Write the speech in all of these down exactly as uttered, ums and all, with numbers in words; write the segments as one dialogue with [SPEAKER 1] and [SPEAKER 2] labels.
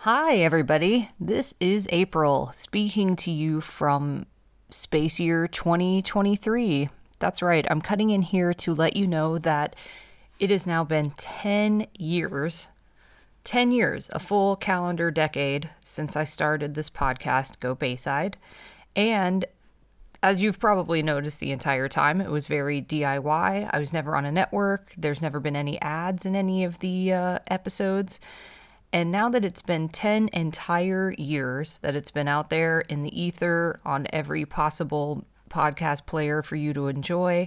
[SPEAKER 1] Hi, everybody. This is April, speaking to you from Space Year twenty twenty-three. That's right. I'm cutting in here to let you know that it has now been ten years, ten years, a full calendar decade since I started this podcast, Go Bayside. And as you've probably noticed the entire time, it was very D I Y. I was never on a network. There's never been any ads in any of the uh, episodes. And now that it's been ten entire years that it's been out there in the ether on every possible podcast player for you to enjoy,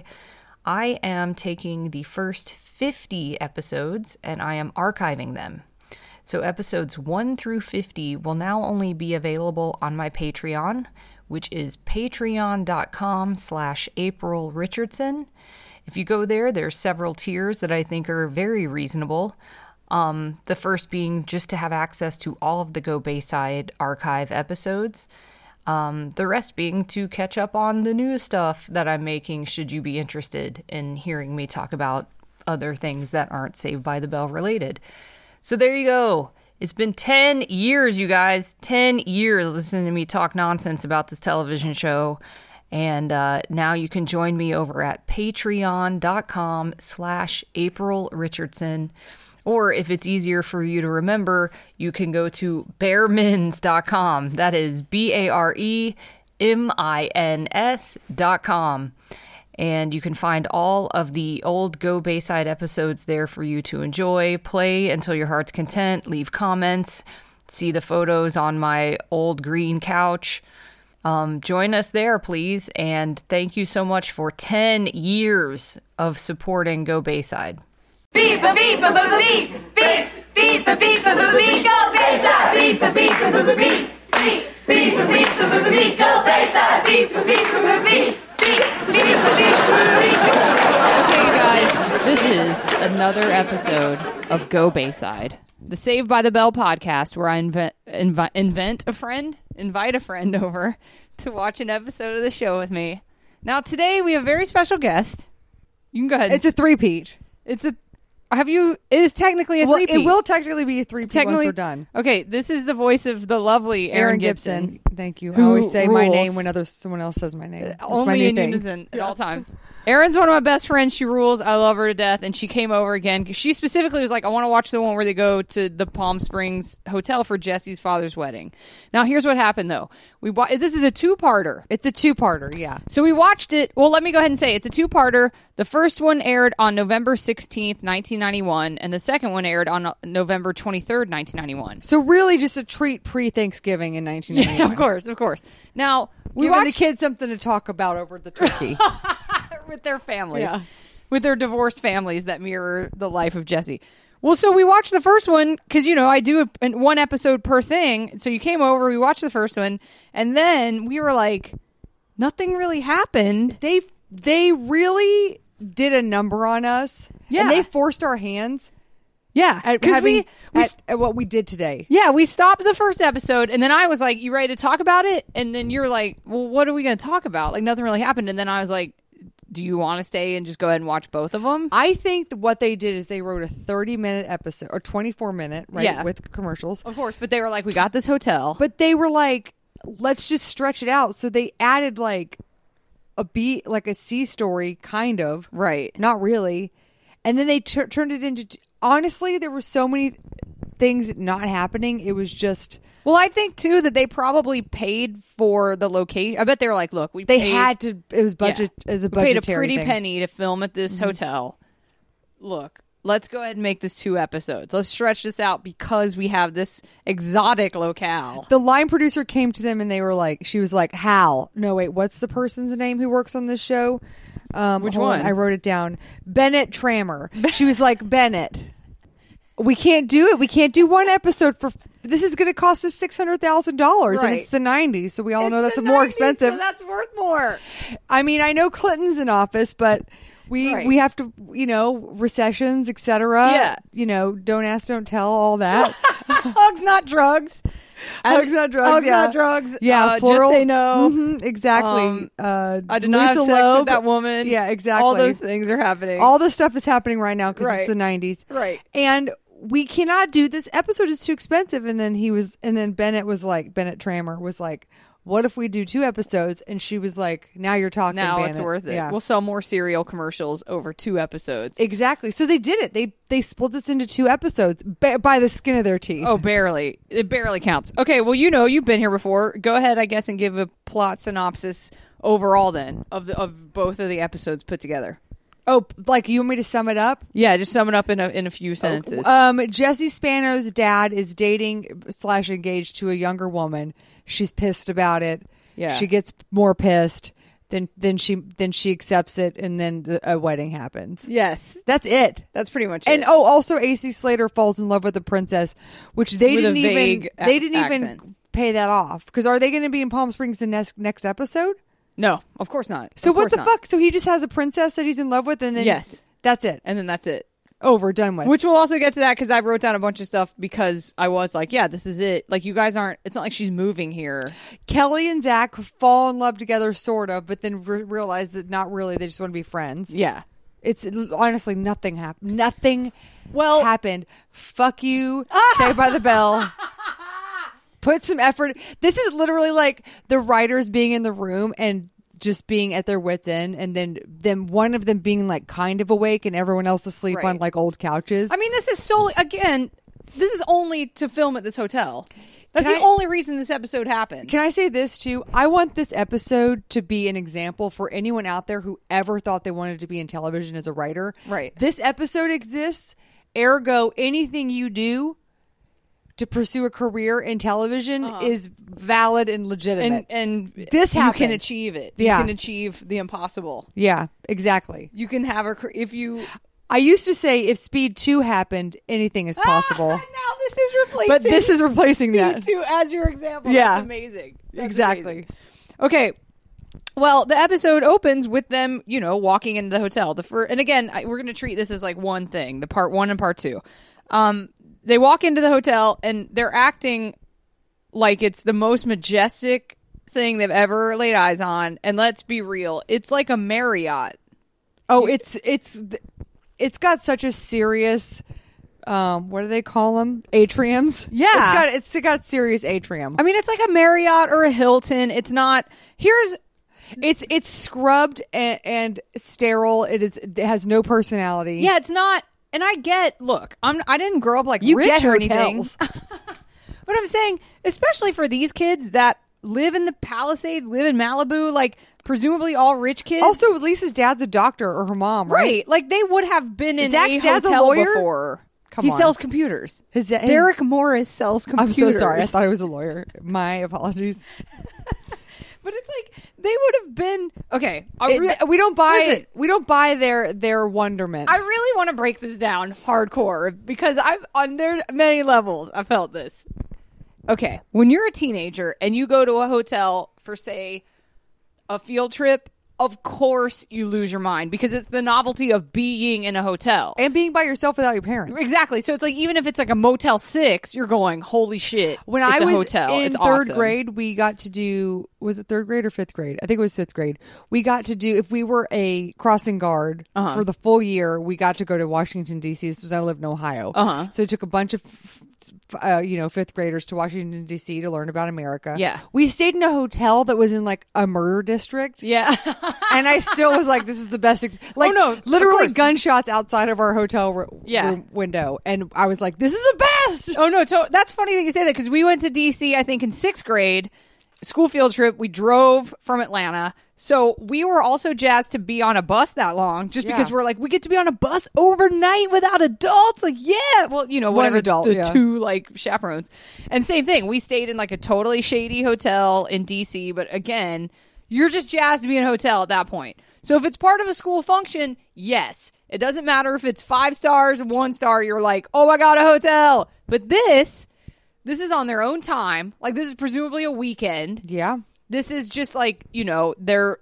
[SPEAKER 1] I am taking the first fifty episodes and I am archiving them. So episodes one through fifty will now only be available on my Patreon, which is patreon.com slash April Richardson. If you go there, there's several tiers that I think are very reasonable. Um, the first being just to have access to all of the Go Bayside archive episodes. Um, the rest being to catch up on the new stuff that I'm making should you be interested in hearing me talk about other things that aren't Saved by the Bell related. So there you go. It's been ten years, you guys. ten years listening to me talk nonsense about this television show. And uh, now you can join me over at patreon.com slash April Richardson. Or if it's easier for you to remember, you can go to bare mins dot com. That is B A R E M I N S dot com. And you can find all of the old Go Bayside episodes there for you to enjoy, play until your heart's content, leave comments, see the photos on my old green couch. Um, join us there, please. And thank you so much for ten years of supporting Go Bayside.
[SPEAKER 2] Beep a beep a beep beep beep a beep a beep Go Bayside. Beep a beep a beep beep beep a beep a beep Go Bayside. Beep a beep a beep beep beep a beep a beep.
[SPEAKER 1] Okay, you guys, this is another episode of Go Bayside, the Saved by the Bell podcast, where I invent invi- invent a friend, invite a friend over to watch an episode of the show with me. Now, today we have a very special guest. You can go ahead.
[SPEAKER 3] It's a three-peat.
[SPEAKER 1] It's a. Have you? It is technically a
[SPEAKER 3] well,
[SPEAKER 1] three-peat.
[SPEAKER 3] It will technically be a three-peat once we're done.
[SPEAKER 1] Okay, this is the voice of the lovely Erin,
[SPEAKER 3] Erin
[SPEAKER 1] Gibson.
[SPEAKER 3] Gibson. Thank you. I always say
[SPEAKER 1] rules.
[SPEAKER 3] my name when other someone else says my name. That's
[SPEAKER 1] Only
[SPEAKER 3] my new
[SPEAKER 1] in
[SPEAKER 3] thing.
[SPEAKER 1] unison at all times. Erin's one of my best friends. She rules. I love her to death. And she came over again. She specifically was like, I want to watch the one where they go to the Palm Springs hotel for Jesse's father's wedding. Now, here's what happened, though. We wa- This is a two-parter.
[SPEAKER 3] It's a two-parter, yeah.
[SPEAKER 1] So we watched it. Well, let me go ahead and say it's a two-parter. The first one aired on November sixteenth, nineteen ninety-one, and the second one aired on November twenty-third, nineteen ninety-one.
[SPEAKER 3] So really just a treat pre-Thanksgiving in nineteen ninety-one.
[SPEAKER 1] Yeah, of course, of course. Now, we
[SPEAKER 3] Giving
[SPEAKER 1] watched...
[SPEAKER 3] the kids something to talk about over the turkey.
[SPEAKER 1] with their families.
[SPEAKER 3] Yeah.
[SPEAKER 1] With their divorced families that mirror the life of Jesse. Well, so we watched the first one because, you know, I do a, one episode per thing. So you came over, we watched the first one, and then we were like, nothing really happened.
[SPEAKER 3] They they really did a number on us.
[SPEAKER 1] Yeah.
[SPEAKER 3] And they forced our hands
[SPEAKER 1] Yeah.
[SPEAKER 3] at,
[SPEAKER 1] Because
[SPEAKER 3] having,
[SPEAKER 1] we, we
[SPEAKER 3] at, at what we did today.
[SPEAKER 1] Yeah, we stopped the first episode, and then I was like, you ready to talk about it? And then you're like, well, what are we going to talk about? Like, nothing really happened. And then I was like, do you want to stay and just go ahead and watch both of them?
[SPEAKER 3] I think that what they did is they wrote a thirty-minute episode, or twenty-four minute, right,
[SPEAKER 1] Yeah.
[SPEAKER 3] with commercials.
[SPEAKER 1] Of course, but they were like, we got this hotel.
[SPEAKER 3] But they were like, let's just stretch it out. So they added like a B, like a C story, kind of.
[SPEAKER 1] Right.
[SPEAKER 3] Not really. And then they tur turned it into, t- honestly, there were so many things not happening. It was just...
[SPEAKER 1] Well, I think, too, that they probably paid for the location. I bet they were like, look, we
[SPEAKER 3] They
[SPEAKER 1] paid,
[SPEAKER 3] had to, it was budget,
[SPEAKER 1] yeah,
[SPEAKER 3] as a
[SPEAKER 1] we paid a
[SPEAKER 3] budgetary
[SPEAKER 1] pretty
[SPEAKER 3] thing.
[SPEAKER 1] penny to film at this mm-hmm. hotel. Look, let's go ahead and make this two episodes. Let's stretch this out because we have this exotic locale.
[SPEAKER 3] The line producer came to them and they were like, she was like, Hal. No, wait, what's the person's name who works on this show? Um,
[SPEAKER 1] Which
[SPEAKER 3] hold
[SPEAKER 1] one?
[SPEAKER 3] on, I wrote it down. Bennett Trammer. She was like, Bennett, we can't do it. We can't do one episode for... This is going to cost us six hundred thousand dollars,
[SPEAKER 1] Right.
[SPEAKER 3] and it's the nineties, so we all
[SPEAKER 1] It's
[SPEAKER 3] know that's
[SPEAKER 1] the
[SPEAKER 3] more
[SPEAKER 1] nineties,
[SPEAKER 3] expensive.
[SPEAKER 1] So that's worth more.
[SPEAKER 3] I mean, I know Clinton's in office, but we
[SPEAKER 1] Right.
[SPEAKER 3] we have to, you know, recessions, et cetera.
[SPEAKER 1] Yeah.
[SPEAKER 3] You know, don't ask, don't tell, all that.
[SPEAKER 1] Hugs, not drugs. As-
[SPEAKER 3] Hugs, not drugs.
[SPEAKER 1] Hugs,
[SPEAKER 3] yeah.
[SPEAKER 1] not drugs.
[SPEAKER 3] Yeah,
[SPEAKER 1] Uh,
[SPEAKER 3] floral-
[SPEAKER 1] just say no.
[SPEAKER 3] Mhm, exactly.
[SPEAKER 1] Um,
[SPEAKER 3] uh,
[SPEAKER 1] I did not have
[SPEAKER 3] Lisa
[SPEAKER 1] sex
[SPEAKER 3] Loeb.
[SPEAKER 1] with that woman.
[SPEAKER 3] Yeah, exactly.
[SPEAKER 1] All those things are happening.
[SPEAKER 3] All this stuff is happening right now because
[SPEAKER 1] Right.
[SPEAKER 3] it's the nineties.
[SPEAKER 1] Right.
[SPEAKER 3] And we cannot do this episode is too expensive. And then he was, and then Bennett was like, Bennett Trammer was like, what if we do two episodes? And she was like, now you're talking.
[SPEAKER 4] Now
[SPEAKER 3] Bennett.
[SPEAKER 4] it's worth it.
[SPEAKER 3] Yeah.
[SPEAKER 4] We'll sell more cereal commercials over two episodes.
[SPEAKER 3] Exactly. So they did it. They they split this into two episodes by, by the skin of their teeth.
[SPEAKER 4] Oh, barely. It barely counts. Okay, well, you know, you've been here before. Go ahead, I guess, and give a plot synopsis overall then of the of both of the episodes put together.
[SPEAKER 3] Oh, like you want me to sum it up?
[SPEAKER 4] Yeah, just sum it up in a in a few sentences.
[SPEAKER 3] Um, Jesse Spano's dad is dating slash engaged to a younger woman. She's pissed about it.
[SPEAKER 4] Yeah.
[SPEAKER 3] She gets more pissed. Then then she then she accepts it, and then the, a wedding happens.
[SPEAKER 4] Yes,
[SPEAKER 3] That's it.
[SPEAKER 4] that's pretty much
[SPEAKER 3] And
[SPEAKER 4] it.
[SPEAKER 3] oh, also A C Slater falls in love with the princess, which they
[SPEAKER 4] With a
[SPEAKER 3] didn't even
[SPEAKER 4] vague a-
[SPEAKER 3] they didn't
[SPEAKER 4] accent.
[SPEAKER 3] even pay that off. Because are they going to be in Palm Springs the next next episode?
[SPEAKER 4] No, of course not.
[SPEAKER 3] So
[SPEAKER 4] Of
[SPEAKER 3] what
[SPEAKER 4] course
[SPEAKER 3] the
[SPEAKER 4] not.
[SPEAKER 3] fuck? So he just has a princess that he's in love with, and then
[SPEAKER 4] Yes.
[SPEAKER 3] that's it.
[SPEAKER 4] And then that's it.
[SPEAKER 3] Over, done with.
[SPEAKER 4] Which we'll also get to that because I wrote down a bunch of stuff because I was like, yeah, this is it. Like, you guys aren't, it's not like she's moving here.
[SPEAKER 3] Kelly and Zach fall in love together, sort of, but then re- realize that not really. They just want to be friends.
[SPEAKER 4] Yeah.
[SPEAKER 3] It's honestly nothing happened. Nothing
[SPEAKER 4] Well-
[SPEAKER 3] happened. Fuck you. Saved by the Bell. Put some effort. This is literally like the writers being in the room and just being at their wits' end, and then then one of them being like kind of awake and everyone else asleep
[SPEAKER 4] Right.
[SPEAKER 3] on like old couches.
[SPEAKER 4] I mean, this is solely, again, this is only to film at this hotel. That's
[SPEAKER 3] Can
[SPEAKER 4] the
[SPEAKER 3] I-
[SPEAKER 4] only reason this episode happened.
[SPEAKER 3] Can I say this too? I want this episode to be an example for anyone out there who ever thought they wanted to be in television as a writer.
[SPEAKER 4] Right.
[SPEAKER 3] This episode exists, ergo anything you do to pursue a career in television is valid and legitimate.
[SPEAKER 4] and and
[SPEAKER 3] This
[SPEAKER 4] you
[SPEAKER 3] happened.
[SPEAKER 4] can achieve it.
[SPEAKER 3] Yeah.
[SPEAKER 4] You can achieve the impossible.
[SPEAKER 3] yeah, exactly.
[SPEAKER 4] You can have a, cr- if you...
[SPEAKER 3] I used to say if Speed two happened, anything is possible.
[SPEAKER 4] now this is replacing
[SPEAKER 3] But this is replacing
[SPEAKER 4] Speed
[SPEAKER 3] that.
[SPEAKER 4] two as your example.
[SPEAKER 3] Yeah.
[SPEAKER 4] That's amazing. That's
[SPEAKER 3] Exactly.
[SPEAKER 4] amazing. Okay. Well, the episode opens with them, you know, walking into the hotel. The fir- and again, I, we're going to treat this as like one thing, the part one and part two. Um, they walk into the hotel and they're acting like it's the most majestic thing they've ever laid eyes on. And let's be real, it's like a Marriott.
[SPEAKER 3] Oh, it's it's it's got such a serious um what do they call them? Atriums.
[SPEAKER 4] Yeah.
[SPEAKER 3] It's got it's got serious atrium.
[SPEAKER 4] I mean, it's like a Marriott or a Hilton. It's not. Here's
[SPEAKER 3] It's it's scrubbed and, and sterile. It is it has no personality.
[SPEAKER 4] yeah, it's not. And I get. Look, I'm. I didn't grow up like
[SPEAKER 3] you
[SPEAKER 4] rich
[SPEAKER 3] get
[SPEAKER 4] or anything.
[SPEAKER 3] hotels.
[SPEAKER 4] But I'm saying, especially for these kids that live in the Palisades, live in Malibu, like presumably all rich kids.
[SPEAKER 3] Also, Lisa's dad's a doctor or her mom, right?
[SPEAKER 4] right? Like they would have been in
[SPEAKER 3] Zach's
[SPEAKER 4] a
[SPEAKER 3] dad's a
[SPEAKER 4] hotel
[SPEAKER 3] lawyer?
[SPEAKER 4] before.
[SPEAKER 3] Come
[SPEAKER 4] he
[SPEAKER 3] on.
[SPEAKER 4] sells computers.
[SPEAKER 3] His, his,
[SPEAKER 4] Derek Morris sells
[SPEAKER 3] I'm
[SPEAKER 4] computers.
[SPEAKER 3] so sorry. I thought I was a lawyer. My apologies.
[SPEAKER 4] but it's like they would have been okay. I
[SPEAKER 3] It-
[SPEAKER 4] re-
[SPEAKER 3] we don't buy
[SPEAKER 4] Listen.
[SPEAKER 3] we don't buy their their wonderment.
[SPEAKER 4] I really want to break this down hardcore because I've on there many levels I felt this. Okay, when you're a teenager and you go to a hotel for say a field trip, of course you lose your mind because it's the novelty of being in a hotel.
[SPEAKER 3] and being by yourself without your parents.
[SPEAKER 4] Exactly. So it's like even if it's like a Motel six, you're going, holy shit.
[SPEAKER 3] When
[SPEAKER 4] it's
[SPEAKER 3] I
[SPEAKER 4] a
[SPEAKER 3] was
[SPEAKER 4] hotel.
[SPEAKER 3] in
[SPEAKER 4] it's
[SPEAKER 3] third
[SPEAKER 4] awesome.
[SPEAKER 3] grade, we got to do was it third grade or fifth grade? I think it was fifth grade. We got to do if we were a crossing guard
[SPEAKER 4] Uh-huh.
[SPEAKER 3] for the full year. We got to go to Washington D C. This was I lived in Ohio,
[SPEAKER 4] Uh-huh.
[SPEAKER 3] so I took a bunch of f- f- uh, you know fifth graders to Washington D C to learn about America.
[SPEAKER 4] Yeah.
[SPEAKER 3] we stayed in a hotel that was in like a murder district.
[SPEAKER 4] Yeah.
[SPEAKER 3] And I still was like, "This is the best." Ex-. Like,
[SPEAKER 4] no, of
[SPEAKER 3] literally
[SPEAKER 4] course.
[SPEAKER 3] gunshots outside of our hotel ro-
[SPEAKER 4] Yeah.
[SPEAKER 3] room window, and I was like, "This is the best."
[SPEAKER 4] Oh no, to- that's funny that you say that because we went to D C I think in sixth grade, school field trip. We drove from Atlanta, so we were also jazzed to be on a bus that long, just because
[SPEAKER 3] Yeah.
[SPEAKER 4] we're like we get to be on a bus overnight without adults. Like yeah, well you know
[SPEAKER 3] One
[SPEAKER 4] whatever
[SPEAKER 3] adult,
[SPEAKER 4] the
[SPEAKER 3] yeah.
[SPEAKER 4] two like chaperones, and same thing. We stayed in like a totally shady hotel in D C, but again, you're just jazzed to be in a hotel at that point. So if it's part of a school function, yes. It doesn't matter if it's five stars or one star, you're like, oh my God, a hotel. But this, this is on their own time. Like this is presumably a weekend.
[SPEAKER 3] Yeah.
[SPEAKER 4] This is just like, you know, they're,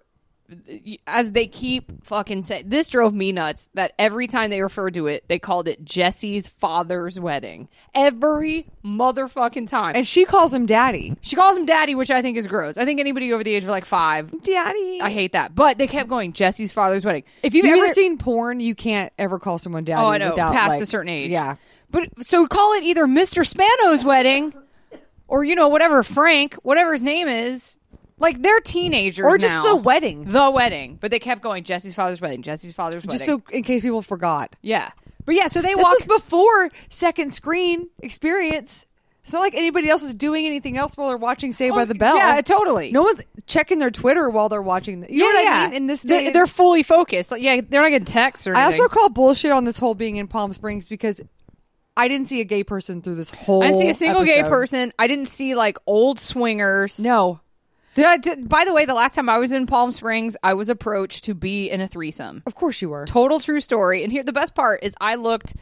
[SPEAKER 4] as they keep fucking saying, this drove me nuts that every time they referred to it, they called it Jesse's father's wedding. Every motherfucking time.
[SPEAKER 3] And she calls him daddy.
[SPEAKER 4] She calls him daddy, which I think is gross. I think anybody over the age of like five,
[SPEAKER 3] Daddy.
[SPEAKER 4] I hate that. But they kept going, Jesse's father's wedding.
[SPEAKER 3] If you've
[SPEAKER 4] You
[SPEAKER 3] ever
[SPEAKER 4] either-
[SPEAKER 3] seen porn, you can't ever call someone daddy
[SPEAKER 4] Oh, I know,
[SPEAKER 3] without
[SPEAKER 4] past
[SPEAKER 3] like-
[SPEAKER 4] a certain age.
[SPEAKER 3] Yeah.
[SPEAKER 4] But so call it either Mister Spano's wedding or, you know, whatever, Frank, whatever his name is. Like, they're teenagers
[SPEAKER 3] Or just
[SPEAKER 4] now.
[SPEAKER 3] the wedding.
[SPEAKER 4] The wedding. But they kept going, Jesse's father's wedding, Jesse's father's wedding.
[SPEAKER 3] Just so in case people forgot.
[SPEAKER 4] Yeah. But yeah, so they
[SPEAKER 3] This
[SPEAKER 4] walk.
[SPEAKER 3] was before second screen experience. It's not like anybody else is doing anything else while they're watching Saved
[SPEAKER 4] Oh,
[SPEAKER 3] by the Bell.
[SPEAKER 4] yeah, totally.
[SPEAKER 3] No one's checking their Twitter while they're watching. The, you know what I mean? In this day,
[SPEAKER 4] they,
[SPEAKER 3] and-
[SPEAKER 4] they're fully focused. Like, yeah, they're not getting texts or
[SPEAKER 3] I
[SPEAKER 4] anything.
[SPEAKER 3] also call bullshit on this whole being in Palm Springs because I didn't see a gay person through this whole.
[SPEAKER 4] I didn't see a single gay
[SPEAKER 3] episode.
[SPEAKER 4] person. I didn't see like old swingers.
[SPEAKER 3] No.
[SPEAKER 4] Did I? Did, by the way, the last time I was in Palm Springs, I was approached to be in a threesome.
[SPEAKER 3] Of course you were.
[SPEAKER 4] Total true story. And here, the best part is, I looked.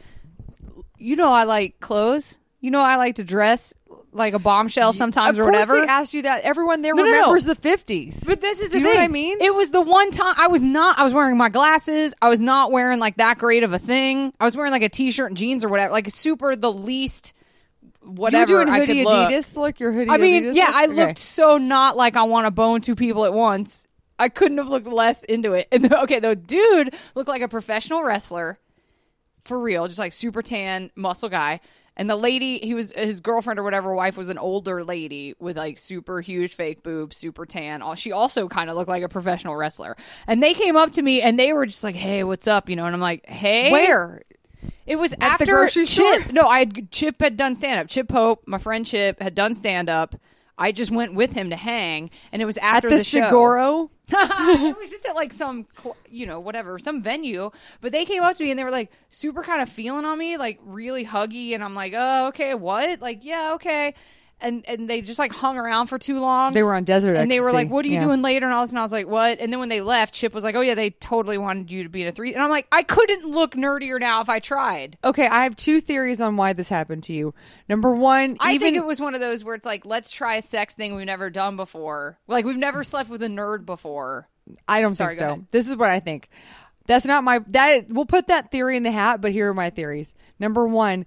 [SPEAKER 4] You know, I like clothes. You know, I like to dress like a bombshell sometimes
[SPEAKER 3] of
[SPEAKER 4] or
[SPEAKER 3] course
[SPEAKER 4] whatever.
[SPEAKER 3] they asked you that. Everyone there
[SPEAKER 4] No, no, no.
[SPEAKER 3] remembers the fifties.
[SPEAKER 4] But this is the
[SPEAKER 3] Do you know
[SPEAKER 4] thing.
[SPEAKER 3] what I mean?
[SPEAKER 4] It was the one time I was not. I was wearing my glasses. I was not wearing like that great of a thing. I was wearing like a t-shirt and jeans or whatever. Like super the least. Whatever
[SPEAKER 3] you were doing
[SPEAKER 4] I
[SPEAKER 3] hoodie
[SPEAKER 4] could look.
[SPEAKER 3] Adidas look. Your hoodie.
[SPEAKER 4] I mean,
[SPEAKER 3] Adidas
[SPEAKER 4] yeah,
[SPEAKER 3] look?
[SPEAKER 4] I
[SPEAKER 3] Okay.
[SPEAKER 4] looked so not like I want to bone two people at once. I couldn't have looked less into it. And the, okay, the dude looked like a professional wrestler, for real, just like super tan muscle guy. And the lady, he was his girlfriend or whatever wife was an older lady with like super huge fake boobs, super tan. All- She also kind of looked like a professional wrestler. And they came up to me and they were just like, "Hey, what's up?" You know, and I'm like, "Hey,
[SPEAKER 3] Where?
[SPEAKER 4] It was
[SPEAKER 3] At
[SPEAKER 4] after
[SPEAKER 3] the grocery
[SPEAKER 4] Chip.
[SPEAKER 3] store?
[SPEAKER 4] No, I had Chip had done stand up. Chip Pope, my friend Chip, had done stand up. I just went with him to hang, and it was
[SPEAKER 3] At
[SPEAKER 4] after
[SPEAKER 3] the,
[SPEAKER 4] the, show.
[SPEAKER 3] Seguro?
[SPEAKER 4] It was just at like some, cl- you know, whatever, some venue. But they came up to me and they were like super kind of feeling on me, like really huggy. And I'm like, oh, okay, what? Like, yeah, okay. And and they just like hung around for too long.
[SPEAKER 3] They were on Desert
[SPEAKER 4] and they were
[SPEAKER 3] Ecstasy.
[SPEAKER 4] like, "What are you
[SPEAKER 3] Yeah.
[SPEAKER 4] doing later?" And all this, and I was like, "What?" And then when they left, Chip was like, "Oh yeah, they totally wanted you to be in a three." And I'm like, I couldn't look nerdier now if I tried.
[SPEAKER 3] Okay, I have two theories on why this happened to you. Number one,
[SPEAKER 4] I
[SPEAKER 3] even
[SPEAKER 4] think it was one of those where it's like, let's try a sex thing we've never done before. Like we've never slept with a nerd before.
[SPEAKER 3] I don't
[SPEAKER 4] Sorry,
[SPEAKER 3] think
[SPEAKER 4] go
[SPEAKER 3] so.
[SPEAKER 4] ahead.
[SPEAKER 3] This is what I think. That's not my that we'll put that theory in the hat, but here are my theories. Number one,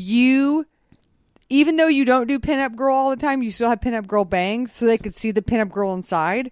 [SPEAKER 3] you even though you don't do pinup girl all the time, you still have pinup girl bangs so they could see the pinup girl inside.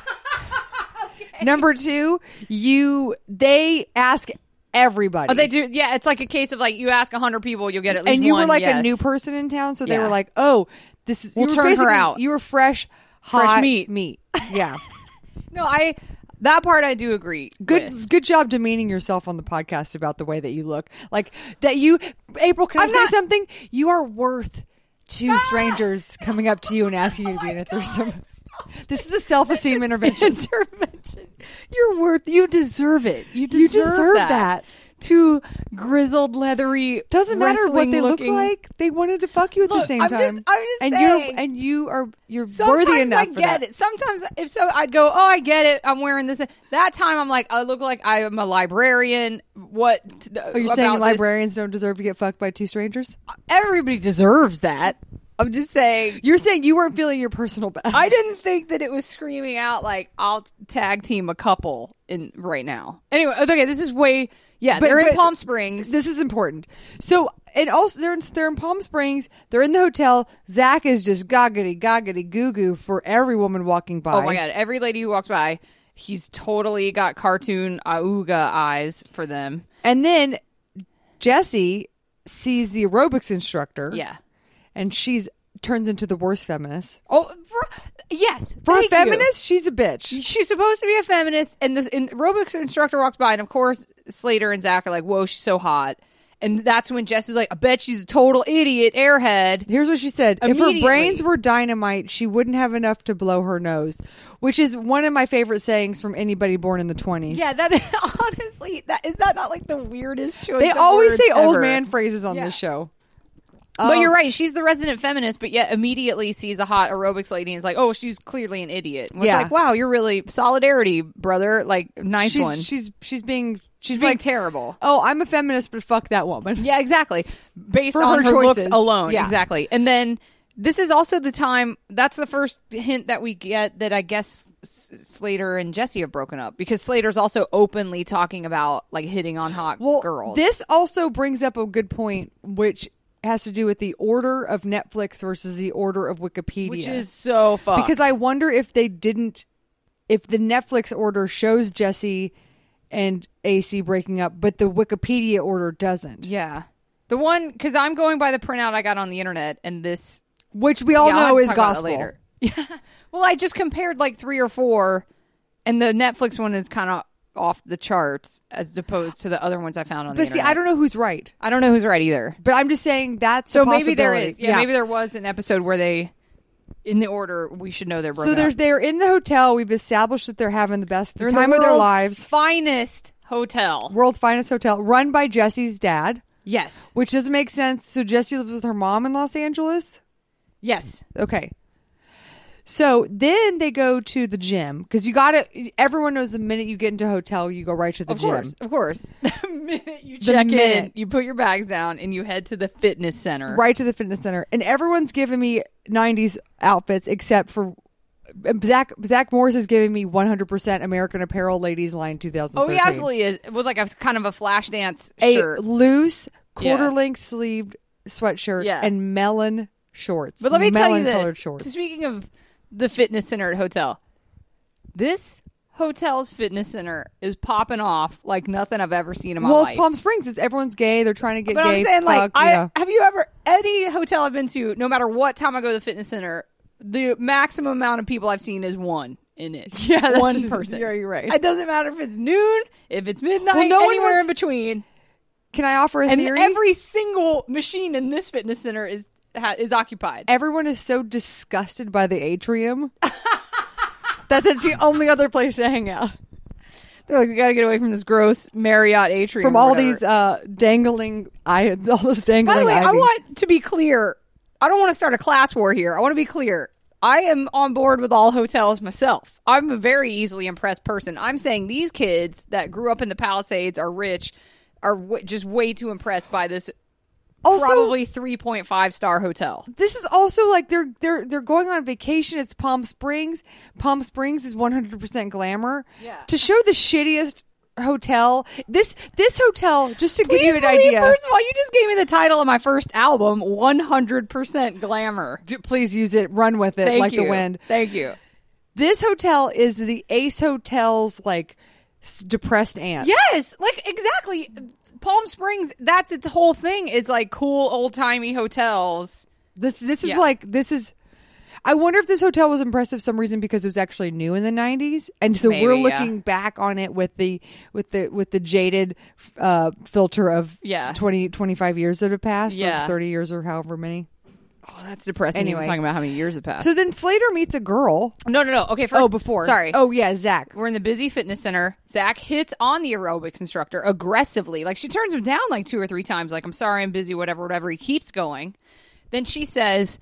[SPEAKER 3] Okay. Number two, you they ask everybody.
[SPEAKER 4] Oh, they do. Yeah, it's like a case of like you ask a hundred people, you'll get at least
[SPEAKER 3] and you
[SPEAKER 4] one
[SPEAKER 3] were like a
[SPEAKER 4] yes.
[SPEAKER 3] new person in town, so they
[SPEAKER 4] Yeah.
[SPEAKER 3] were like, "Oh, this is
[SPEAKER 4] We'll
[SPEAKER 3] you were
[SPEAKER 4] turn her
[SPEAKER 3] basically-
[SPEAKER 4] out.
[SPEAKER 3] You were fresh,
[SPEAKER 4] Fresh
[SPEAKER 3] hot
[SPEAKER 4] meat.
[SPEAKER 3] meat. Yeah,
[SPEAKER 4] No, I that part I do agree.
[SPEAKER 3] good.
[SPEAKER 4] with.
[SPEAKER 3] Good job demeaning yourself on the podcast about the way that you look. Like that you, April. Can i
[SPEAKER 4] I'm
[SPEAKER 3] say
[SPEAKER 4] not-
[SPEAKER 3] something? You are worth two strangers coming up to you and asking you to be in a threesome. This is a self-esteem intervention.
[SPEAKER 4] Intervention. You're worth. You deserve it. You deserve,
[SPEAKER 3] You deserve
[SPEAKER 4] that.
[SPEAKER 3] that.
[SPEAKER 4] Two grizzled, leathery.
[SPEAKER 3] Doesn't matter what they look
[SPEAKER 4] wrestling-looking-
[SPEAKER 3] like. They wanted to fuck you at the
[SPEAKER 4] Look,
[SPEAKER 3] same
[SPEAKER 4] I'm
[SPEAKER 3] time.
[SPEAKER 4] just- I'm just
[SPEAKER 3] and
[SPEAKER 4] saying.
[SPEAKER 3] you and you are you're
[SPEAKER 4] Sometimes
[SPEAKER 3] worthy enough
[SPEAKER 4] I
[SPEAKER 3] for
[SPEAKER 4] get
[SPEAKER 3] that.
[SPEAKER 4] it. Sometimes if so, I'd go, "Oh, I get it. I'm wearing this." That time, I'm like, I look like I am a librarian. What?
[SPEAKER 3] Are you saying librarians don't deserve to get fucked by two strangers?
[SPEAKER 4] Everybody deserves that. I'm just saying.
[SPEAKER 3] You're saying you weren't feeling your personal best.
[SPEAKER 4] I didn't think that it was screaming out like I'll tag team a couple in right now. Anyway, okay, this is way yeah.
[SPEAKER 3] But-
[SPEAKER 4] they're in
[SPEAKER 3] but
[SPEAKER 4] Palm Springs.
[SPEAKER 3] This is important. So, and also they're in, they're in Palm Springs. They're in the hotel. Zach is just goggity goggity goo goo for every woman walking by.
[SPEAKER 4] oh my god! Every lady who walks by, he's totally got cartoon auga eyes for them.
[SPEAKER 3] And then Jessie sees the aerobics instructor.
[SPEAKER 4] Yeah.
[SPEAKER 3] and she's turns into the worst feminist.
[SPEAKER 4] Oh, for, yes.
[SPEAKER 3] For
[SPEAKER 4] thank
[SPEAKER 3] a
[SPEAKER 4] you.
[SPEAKER 3] feminist, she's a bitch.
[SPEAKER 4] She's supposed to be a feminist, and this and aerobics instructor walks by, and of course Slater and Zach are like, "Whoa, she's so hot," and that's when Jess is like, "I bet she's a total idiot, airhead."
[SPEAKER 3] Here's what she said. If her
[SPEAKER 4] Immediately.
[SPEAKER 3] brains were dynamite, she wouldn't have enough to blow her nose, which is one of my favorite sayings from anybody born in the twenties.
[SPEAKER 4] Yeah, that honestly, that is that not like the weirdest choice?
[SPEAKER 3] They
[SPEAKER 4] of
[SPEAKER 3] always
[SPEAKER 4] words
[SPEAKER 3] say old
[SPEAKER 4] ever?
[SPEAKER 3] man phrases on
[SPEAKER 4] Yeah.
[SPEAKER 3] this show.
[SPEAKER 4] But
[SPEAKER 3] Um,
[SPEAKER 4] you're right. She's the resident feminist, but yet immediately sees a hot aerobics lady and is like, "Oh, she's clearly an idiot." Which
[SPEAKER 3] Yeah.
[SPEAKER 4] like, wow, you're really solidarity, brother. Like, nice
[SPEAKER 3] she's,
[SPEAKER 4] one.
[SPEAKER 3] She's she's being she's,
[SPEAKER 4] She's being
[SPEAKER 3] like
[SPEAKER 4] terrible.
[SPEAKER 3] Oh, I'm a feminist, but fuck that woman.
[SPEAKER 4] Yeah, exactly. Based
[SPEAKER 3] For
[SPEAKER 4] on
[SPEAKER 3] her
[SPEAKER 4] her, looks
[SPEAKER 3] choices.
[SPEAKER 4] alone.
[SPEAKER 3] Yeah.
[SPEAKER 4] Exactly. And then this is also the time, that's the first hint that we get that I guess S- Slater and Jesse have broken up, because Slater's also openly talking about like hitting on hot
[SPEAKER 3] Well,
[SPEAKER 4] girls.
[SPEAKER 3] this also brings up a good point, which has to do with the order of Netflix versus the order of Wikipedia.
[SPEAKER 4] which is so fucked.
[SPEAKER 3] because I wonder if they didn't, if the Netflix order shows Jesse and A C breaking up, but the Wikipedia order doesn't.
[SPEAKER 4] yeah. The one, because I'm going by the printout I got on the internet, and this,
[SPEAKER 3] which we all
[SPEAKER 4] yeah, I'll
[SPEAKER 3] know
[SPEAKER 4] have to
[SPEAKER 3] is
[SPEAKER 4] talk about it
[SPEAKER 3] gospel.
[SPEAKER 4] later. Yeah. Well, I just compared like three or four, and the Netflix one is kind of off the charts as opposed to the other ones I found on the
[SPEAKER 3] But see,
[SPEAKER 4] internet.
[SPEAKER 3] I don't know who's right.
[SPEAKER 4] I don't know who's right either.
[SPEAKER 3] But I'm just saying that's
[SPEAKER 4] So
[SPEAKER 3] a
[SPEAKER 4] maybe there
[SPEAKER 3] possibility.
[SPEAKER 4] is. Yeah, maybe there was an episode where they, in the order, we should know they're broken
[SPEAKER 3] So they're
[SPEAKER 4] up.
[SPEAKER 3] they're in the hotel. We've established that they're having the best the
[SPEAKER 4] They're in
[SPEAKER 3] time
[SPEAKER 4] the
[SPEAKER 3] of their
[SPEAKER 4] world's
[SPEAKER 3] lives.
[SPEAKER 4] finest hotel.
[SPEAKER 3] World's finest hotel, run by Jesse's dad,
[SPEAKER 4] Yes.
[SPEAKER 3] which doesn't make sense. So Jessie lives with her mom in Los Angeles.
[SPEAKER 4] Yes.
[SPEAKER 3] Okay. So then they go to the gym because you got to. Everyone knows the minute you get into a hotel, you go right to the
[SPEAKER 4] Of
[SPEAKER 3] gym.
[SPEAKER 4] course. Of course. The minute you check in,
[SPEAKER 3] minute.
[SPEAKER 4] you put your bags down and you head to the fitness center.
[SPEAKER 3] Right to the fitness center, and everyone's giving me nineties outfits except for Zach. Zach Morris is giving me one hundred percent American Apparel Ladies Line two thousand
[SPEAKER 4] Oh,
[SPEAKER 3] thirteen.
[SPEAKER 4] he absolutely is. With like a kind of a flash dance
[SPEAKER 3] A
[SPEAKER 4] shirt.
[SPEAKER 3] loose quarter
[SPEAKER 4] Yeah.
[SPEAKER 3] length sleeved sweatshirt
[SPEAKER 4] Yeah.
[SPEAKER 3] and melon shorts.
[SPEAKER 4] But let me tell you
[SPEAKER 3] melon colored
[SPEAKER 4] this.
[SPEAKER 3] shorts.
[SPEAKER 4] Speaking of the fitness center at hotel, this hotel's fitness center is popping off like nothing I've ever seen in my
[SPEAKER 3] Well,
[SPEAKER 4] life.
[SPEAKER 3] it's Palm Springs. It's everyone's gay. They're trying to get
[SPEAKER 4] but
[SPEAKER 3] gay.
[SPEAKER 4] I'm saying, like,
[SPEAKER 3] fuck,
[SPEAKER 4] I
[SPEAKER 3] you know.
[SPEAKER 4] have you ever any hotel I've been to, no matter what time I go to the fitness center, the maximum amount of people I've seen is one in it.
[SPEAKER 3] Yeah, that's-
[SPEAKER 4] one person.
[SPEAKER 3] yeah, you're right.
[SPEAKER 4] It doesn't matter if it's noon, if it's midnight,
[SPEAKER 3] Well, no one
[SPEAKER 4] anywhere
[SPEAKER 3] wants-
[SPEAKER 4] in between.
[SPEAKER 3] Can I offer a
[SPEAKER 4] And
[SPEAKER 3] theory?
[SPEAKER 4] every single machine in this fitness center is ha, is occupied.
[SPEAKER 3] Everyone is so disgusted by the atrium that that's the only other place to hang out.
[SPEAKER 4] They're like, we gotta get away from this gross Marriott atrium.
[SPEAKER 3] From
[SPEAKER 4] or
[SPEAKER 3] all
[SPEAKER 4] whatever.
[SPEAKER 3] these uh, dangling, I all this dangling.
[SPEAKER 4] By the way, I
[SPEAKER 3] ivy.
[SPEAKER 4] want to be clear. I don't want to start a class war here. I want to be clear. I am on board with all hotels myself. I'm a very easily impressed person. I'm saying these kids that grew up in the Palisades are rich, are w- just way too impressed by this
[SPEAKER 3] Also-
[SPEAKER 4] probably three point five star hotel.
[SPEAKER 3] This is also like they're they're they're going on vacation. It's Palm Springs. Palm Springs is one hundred percent glamour.
[SPEAKER 4] Yeah.
[SPEAKER 3] To show the shittiest hotel, this this hotel, just to give
[SPEAKER 4] Please
[SPEAKER 3] you an
[SPEAKER 4] believe,
[SPEAKER 3] idea.
[SPEAKER 4] First of all, you just gave me the title of my first album, one hundred percent Glamour.
[SPEAKER 3] d- please use it. Run with it
[SPEAKER 4] Thank
[SPEAKER 3] like
[SPEAKER 4] you.
[SPEAKER 3] the wind.
[SPEAKER 4] Thank you.
[SPEAKER 3] This hotel is the Ace Hotel's like s- depressed aunt.
[SPEAKER 4] Yes, like exactly. Palm Springs, that's its whole thing, is like cool old timey hotels.
[SPEAKER 3] This this is
[SPEAKER 4] Yeah.
[SPEAKER 3] like this is. I wonder if this hotel was impressive for some reason because it was actually new in the nineties, and so
[SPEAKER 4] Maybe,
[SPEAKER 3] we're
[SPEAKER 4] yeah.
[SPEAKER 3] looking back on it with the with the with the jaded uh, filter of
[SPEAKER 4] Yeah.
[SPEAKER 3] twenty, twenty-five years that have passed,
[SPEAKER 4] Yeah.
[SPEAKER 3] or thirty years or however many.
[SPEAKER 4] Oh, that's depressing.
[SPEAKER 3] Anyway.
[SPEAKER 4] Even talking about how many years have passed.
[SPEAKER 3] So then Slater meets a girl.
[SPEAKER 4] no, no, no. Okay, first.
[SPEAKER 3] oh, before.
[SPEAKER 4] Sorry.
[SPEAKER 3] Oh yeah, Zach.
[SPEAKER 4] We're in the busy fitness center. Zach hits on the aerobics instructor aggressively. Like, she turns him down like two or three times. Like, I'm sorry, I'm busy, whatever, whatever. He keeps going. Then she says,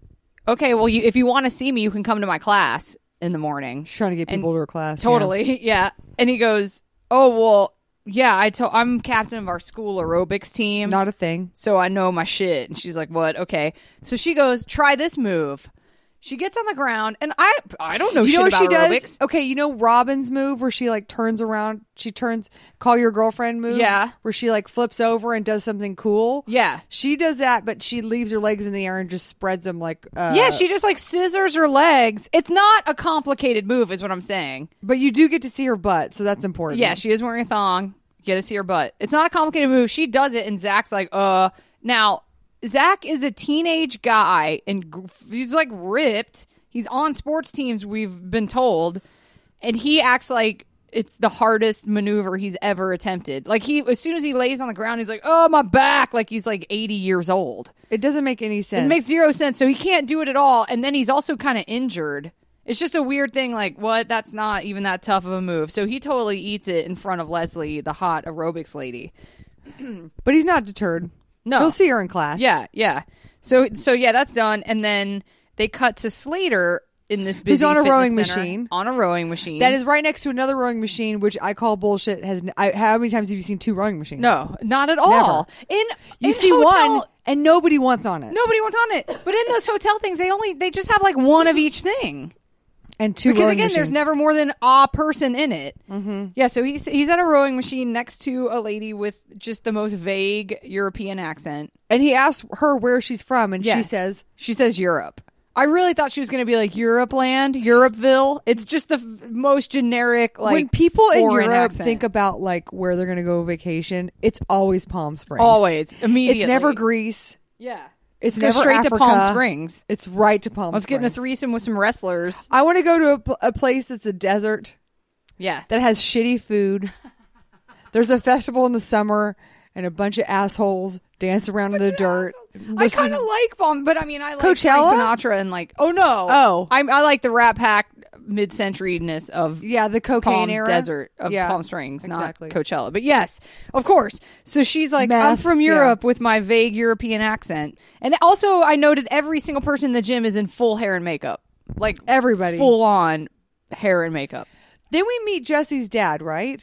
[SPEAKER 4] okay, well, you, if you want to see me, you can come to my class in the morning.
[SPEAKER 3] She's trying to get
[SPEAKER 4] And-
[SPEAKER 3] people to her class.
[SPEAKER 4] Totally, yeah. And he goes, oh, well, yeah, I to- I'm captain of our school aerobics team.
[SPEAKER 3] Yeah. Not a thing.
[SPEAKER 4] So I know my shit. And she's like, what? Okay. So she goes, try this move. She gets on the ground, and I I don't know
[SPEAKER 3] You
[SPEAKER 4] shit
[SPEAKER 3] know what
[SPEAKER 4] about
[SPEAKER 3] she
[SPEAKER 4] aerobics.
[SPEAKER 3] does? Okay, you know Robin's move where she like turns around, she turns call your girlfriend move?
[SPEAKER 4] Yeah.
[SPEAKER 3] Where she like flips over and does something cool?
[SPEAKER 4] Yeah.
[SPEAKER 3] She does that, but she leaves her legs in the air and just spreads them like uh,
[SPEAKER 4] Yeah, she just like scissors her legs. It's not a complicated move, is what I'm saying.
[SPEAKER 3] But you do get to see her butt, so that's important.
[SPEAKER 4] Yeah, she is wearing a thong. You get to see her butt. It's not a complicated move. She does it, and Zach's like, uh. Now, Zach is a teenage guy, and gr- he's like ripped. He's on sports teams, we've been told, and he acts like it's the hardest maneuver he's ever attempted. Like, he, as soon as he lays on the ground, he's like, oh, my back. Like, he's like eighty years old.
[SPEAKER 3] It doesn't make any sense.
[SPEAKER 4] It makes zero sense. So he can't do it at all. And then he's also kind of injured. It's just a weird thing. Like, what? That's not even that tough of a move. So he totally eats it in front of Leslie, the hot aerobics lady.
[SPEAKER 3] But he's not deterred.
[SPEAKER 4] No.
[SPEAKER 3] He'll see her in class.
[SPEAKER 4] Yeah, yeah. So, so yeah, that's done. And then they cut to Slater in this busy
[SPEAKER 3] Who's on a
[SPEAKER 4] fitness
[SPEAKER 3] rowing
[SPEAKER 4] center,
[SPEAKER 3] machine.
[SPEAKER 4] On a rowing machine.
[SPEAKER 3] That is right next to another rowing machine, which I call bullshit. Has I, how many times have you seen two rowing machines?
[SPEAKER 4] no, not at all. In
[SPEAKER 3] You
[SPEAKER 4] in
[SPEAKER 3] see
[SPEAKER 4] hotel-
[SPEAKER 3] one, and nobody wants on it.
[SPEAKER 4] Nobody wants on it. But in those hotel things, they only they just have like one of each thing.
[SPEAKER 3] And two
[SPEAKER 4] Because
[SPEAKER 3] rowing
[SPEAKER 4] again, there's
[SPEAKER 3] machines.
[SPEAKER 4] never more than a person in it. Mm-hmm. Yeah, so he's he's at a rowing machine next to a lady with just the most vague European accent.
[SPEAKER 3] And he asks her where she's from, and
[SPEAKER 4] Yeah.
[SPEAKER 3] she says,
[SPEAKER 4] She says Europe. I really thought she was going to be like Europe land, Europeville. It's just the f- most generic, like,
[SPEAKER 3] when people in
[SPEAKER 4] foreign
[SPEAKER 3] Europe
[SPEAKER 4] accent.
[SPEAKER 3] think about like where they're going to go vacation, it's always Palm Springs.
[SPEAKER 4] Always, immediately.
[SPEAKER 3] It's never Greece.
[SPEAKER 4] Yeah.
[SPEAKER 3] It's
[SPEAKER 4] Go
[SPEAKER 3] never
[SPEAKER 4] straight
[SPEAKER 3] Africa.
[SPEAKER 4] to Palm Springs.
[SPEAKER 3] It's right to Palm
[SPEAKER 4] I was
[SPEAKER 3] Springs.
[SPEAKER 4] getting a threesome with some wrestlers.
[SPEAKER 3] I want to go to a, pl- a place that's a desert
[SPEAKER 4] Yeah.
[SPEAKER 3] that has shitty food. There's a festival in the summer and a bunch of assholes dance around in the dirt.
[SPEAKER 4] I
[SPEAKER 3] Listen-
[SPEAKER 4] kind of like Palm, but I mean, I like
[SPEAKER 3] Coachella?
[SPEAKER 4] Frank Sinatra and like, oh no.
[SPEAKER 3] Oh.
[SPEAKER 4] I, I like the Rat Pack mid-century-ness of
[SPEAKER 3] yeah, the cocaine
[SPEAKER 4] Palm
[SPEAKER 3] era.
[SPEAKER 4] Desert of
[SPEAKER 3] Yeah,
[SPEAKER 4] Palm Springs,
[SPEAKER 3] exactly.
[SPEAKER 4] not Coachella. But yes, of course. So she's like, I'm
[SPEAKER 3] Meth,
[SPEAKER 4] from
[SPEAKER 3] yeah.
[SPEAKER 4] Europe with my vague European accent. And also, I noted every single person in the gym is in full hair and makeup. Like,
[SPEAKER 3] Everybody.
[SPEAKER 4] full on hair and makeup.
[SPEAKER 3] Then we meet Jesse's dad, right?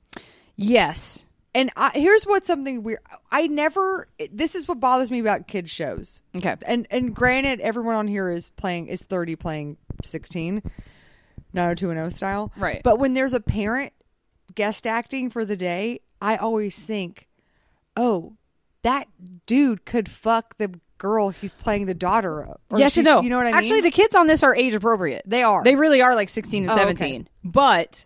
[SPEAKER 4] Yes.
[SPEAKER 3] And I, here's what's something weird. I never. This is what bothers me about kids shows.
[SPEAKER 4] Okay.
[SPEAKER 3] And and granted, everyone on here is playing is thirty playing sixteen, nine oh two one oh style.
[SPEAKER 4] Right.
[SPEAKER 3] But when there's a parent guest acting for the day, I always think, oh, that dude could fuck the girl he's playing the daughter of. Or
[SPEAKER 4] Yes and
[SPEAKER 3] she's-
[SPEAKER 4] no.
[SPEAKER 3] You know what I mean?
[SPEAKER 4] Actually, the kids on this are age appropriate.
[SPEAKER 3] They are.
[SPEAKER 4] They really are like sixteen and
[SPEAKER 3] Oh, okay.
[SPEAKER 4] seventeen. But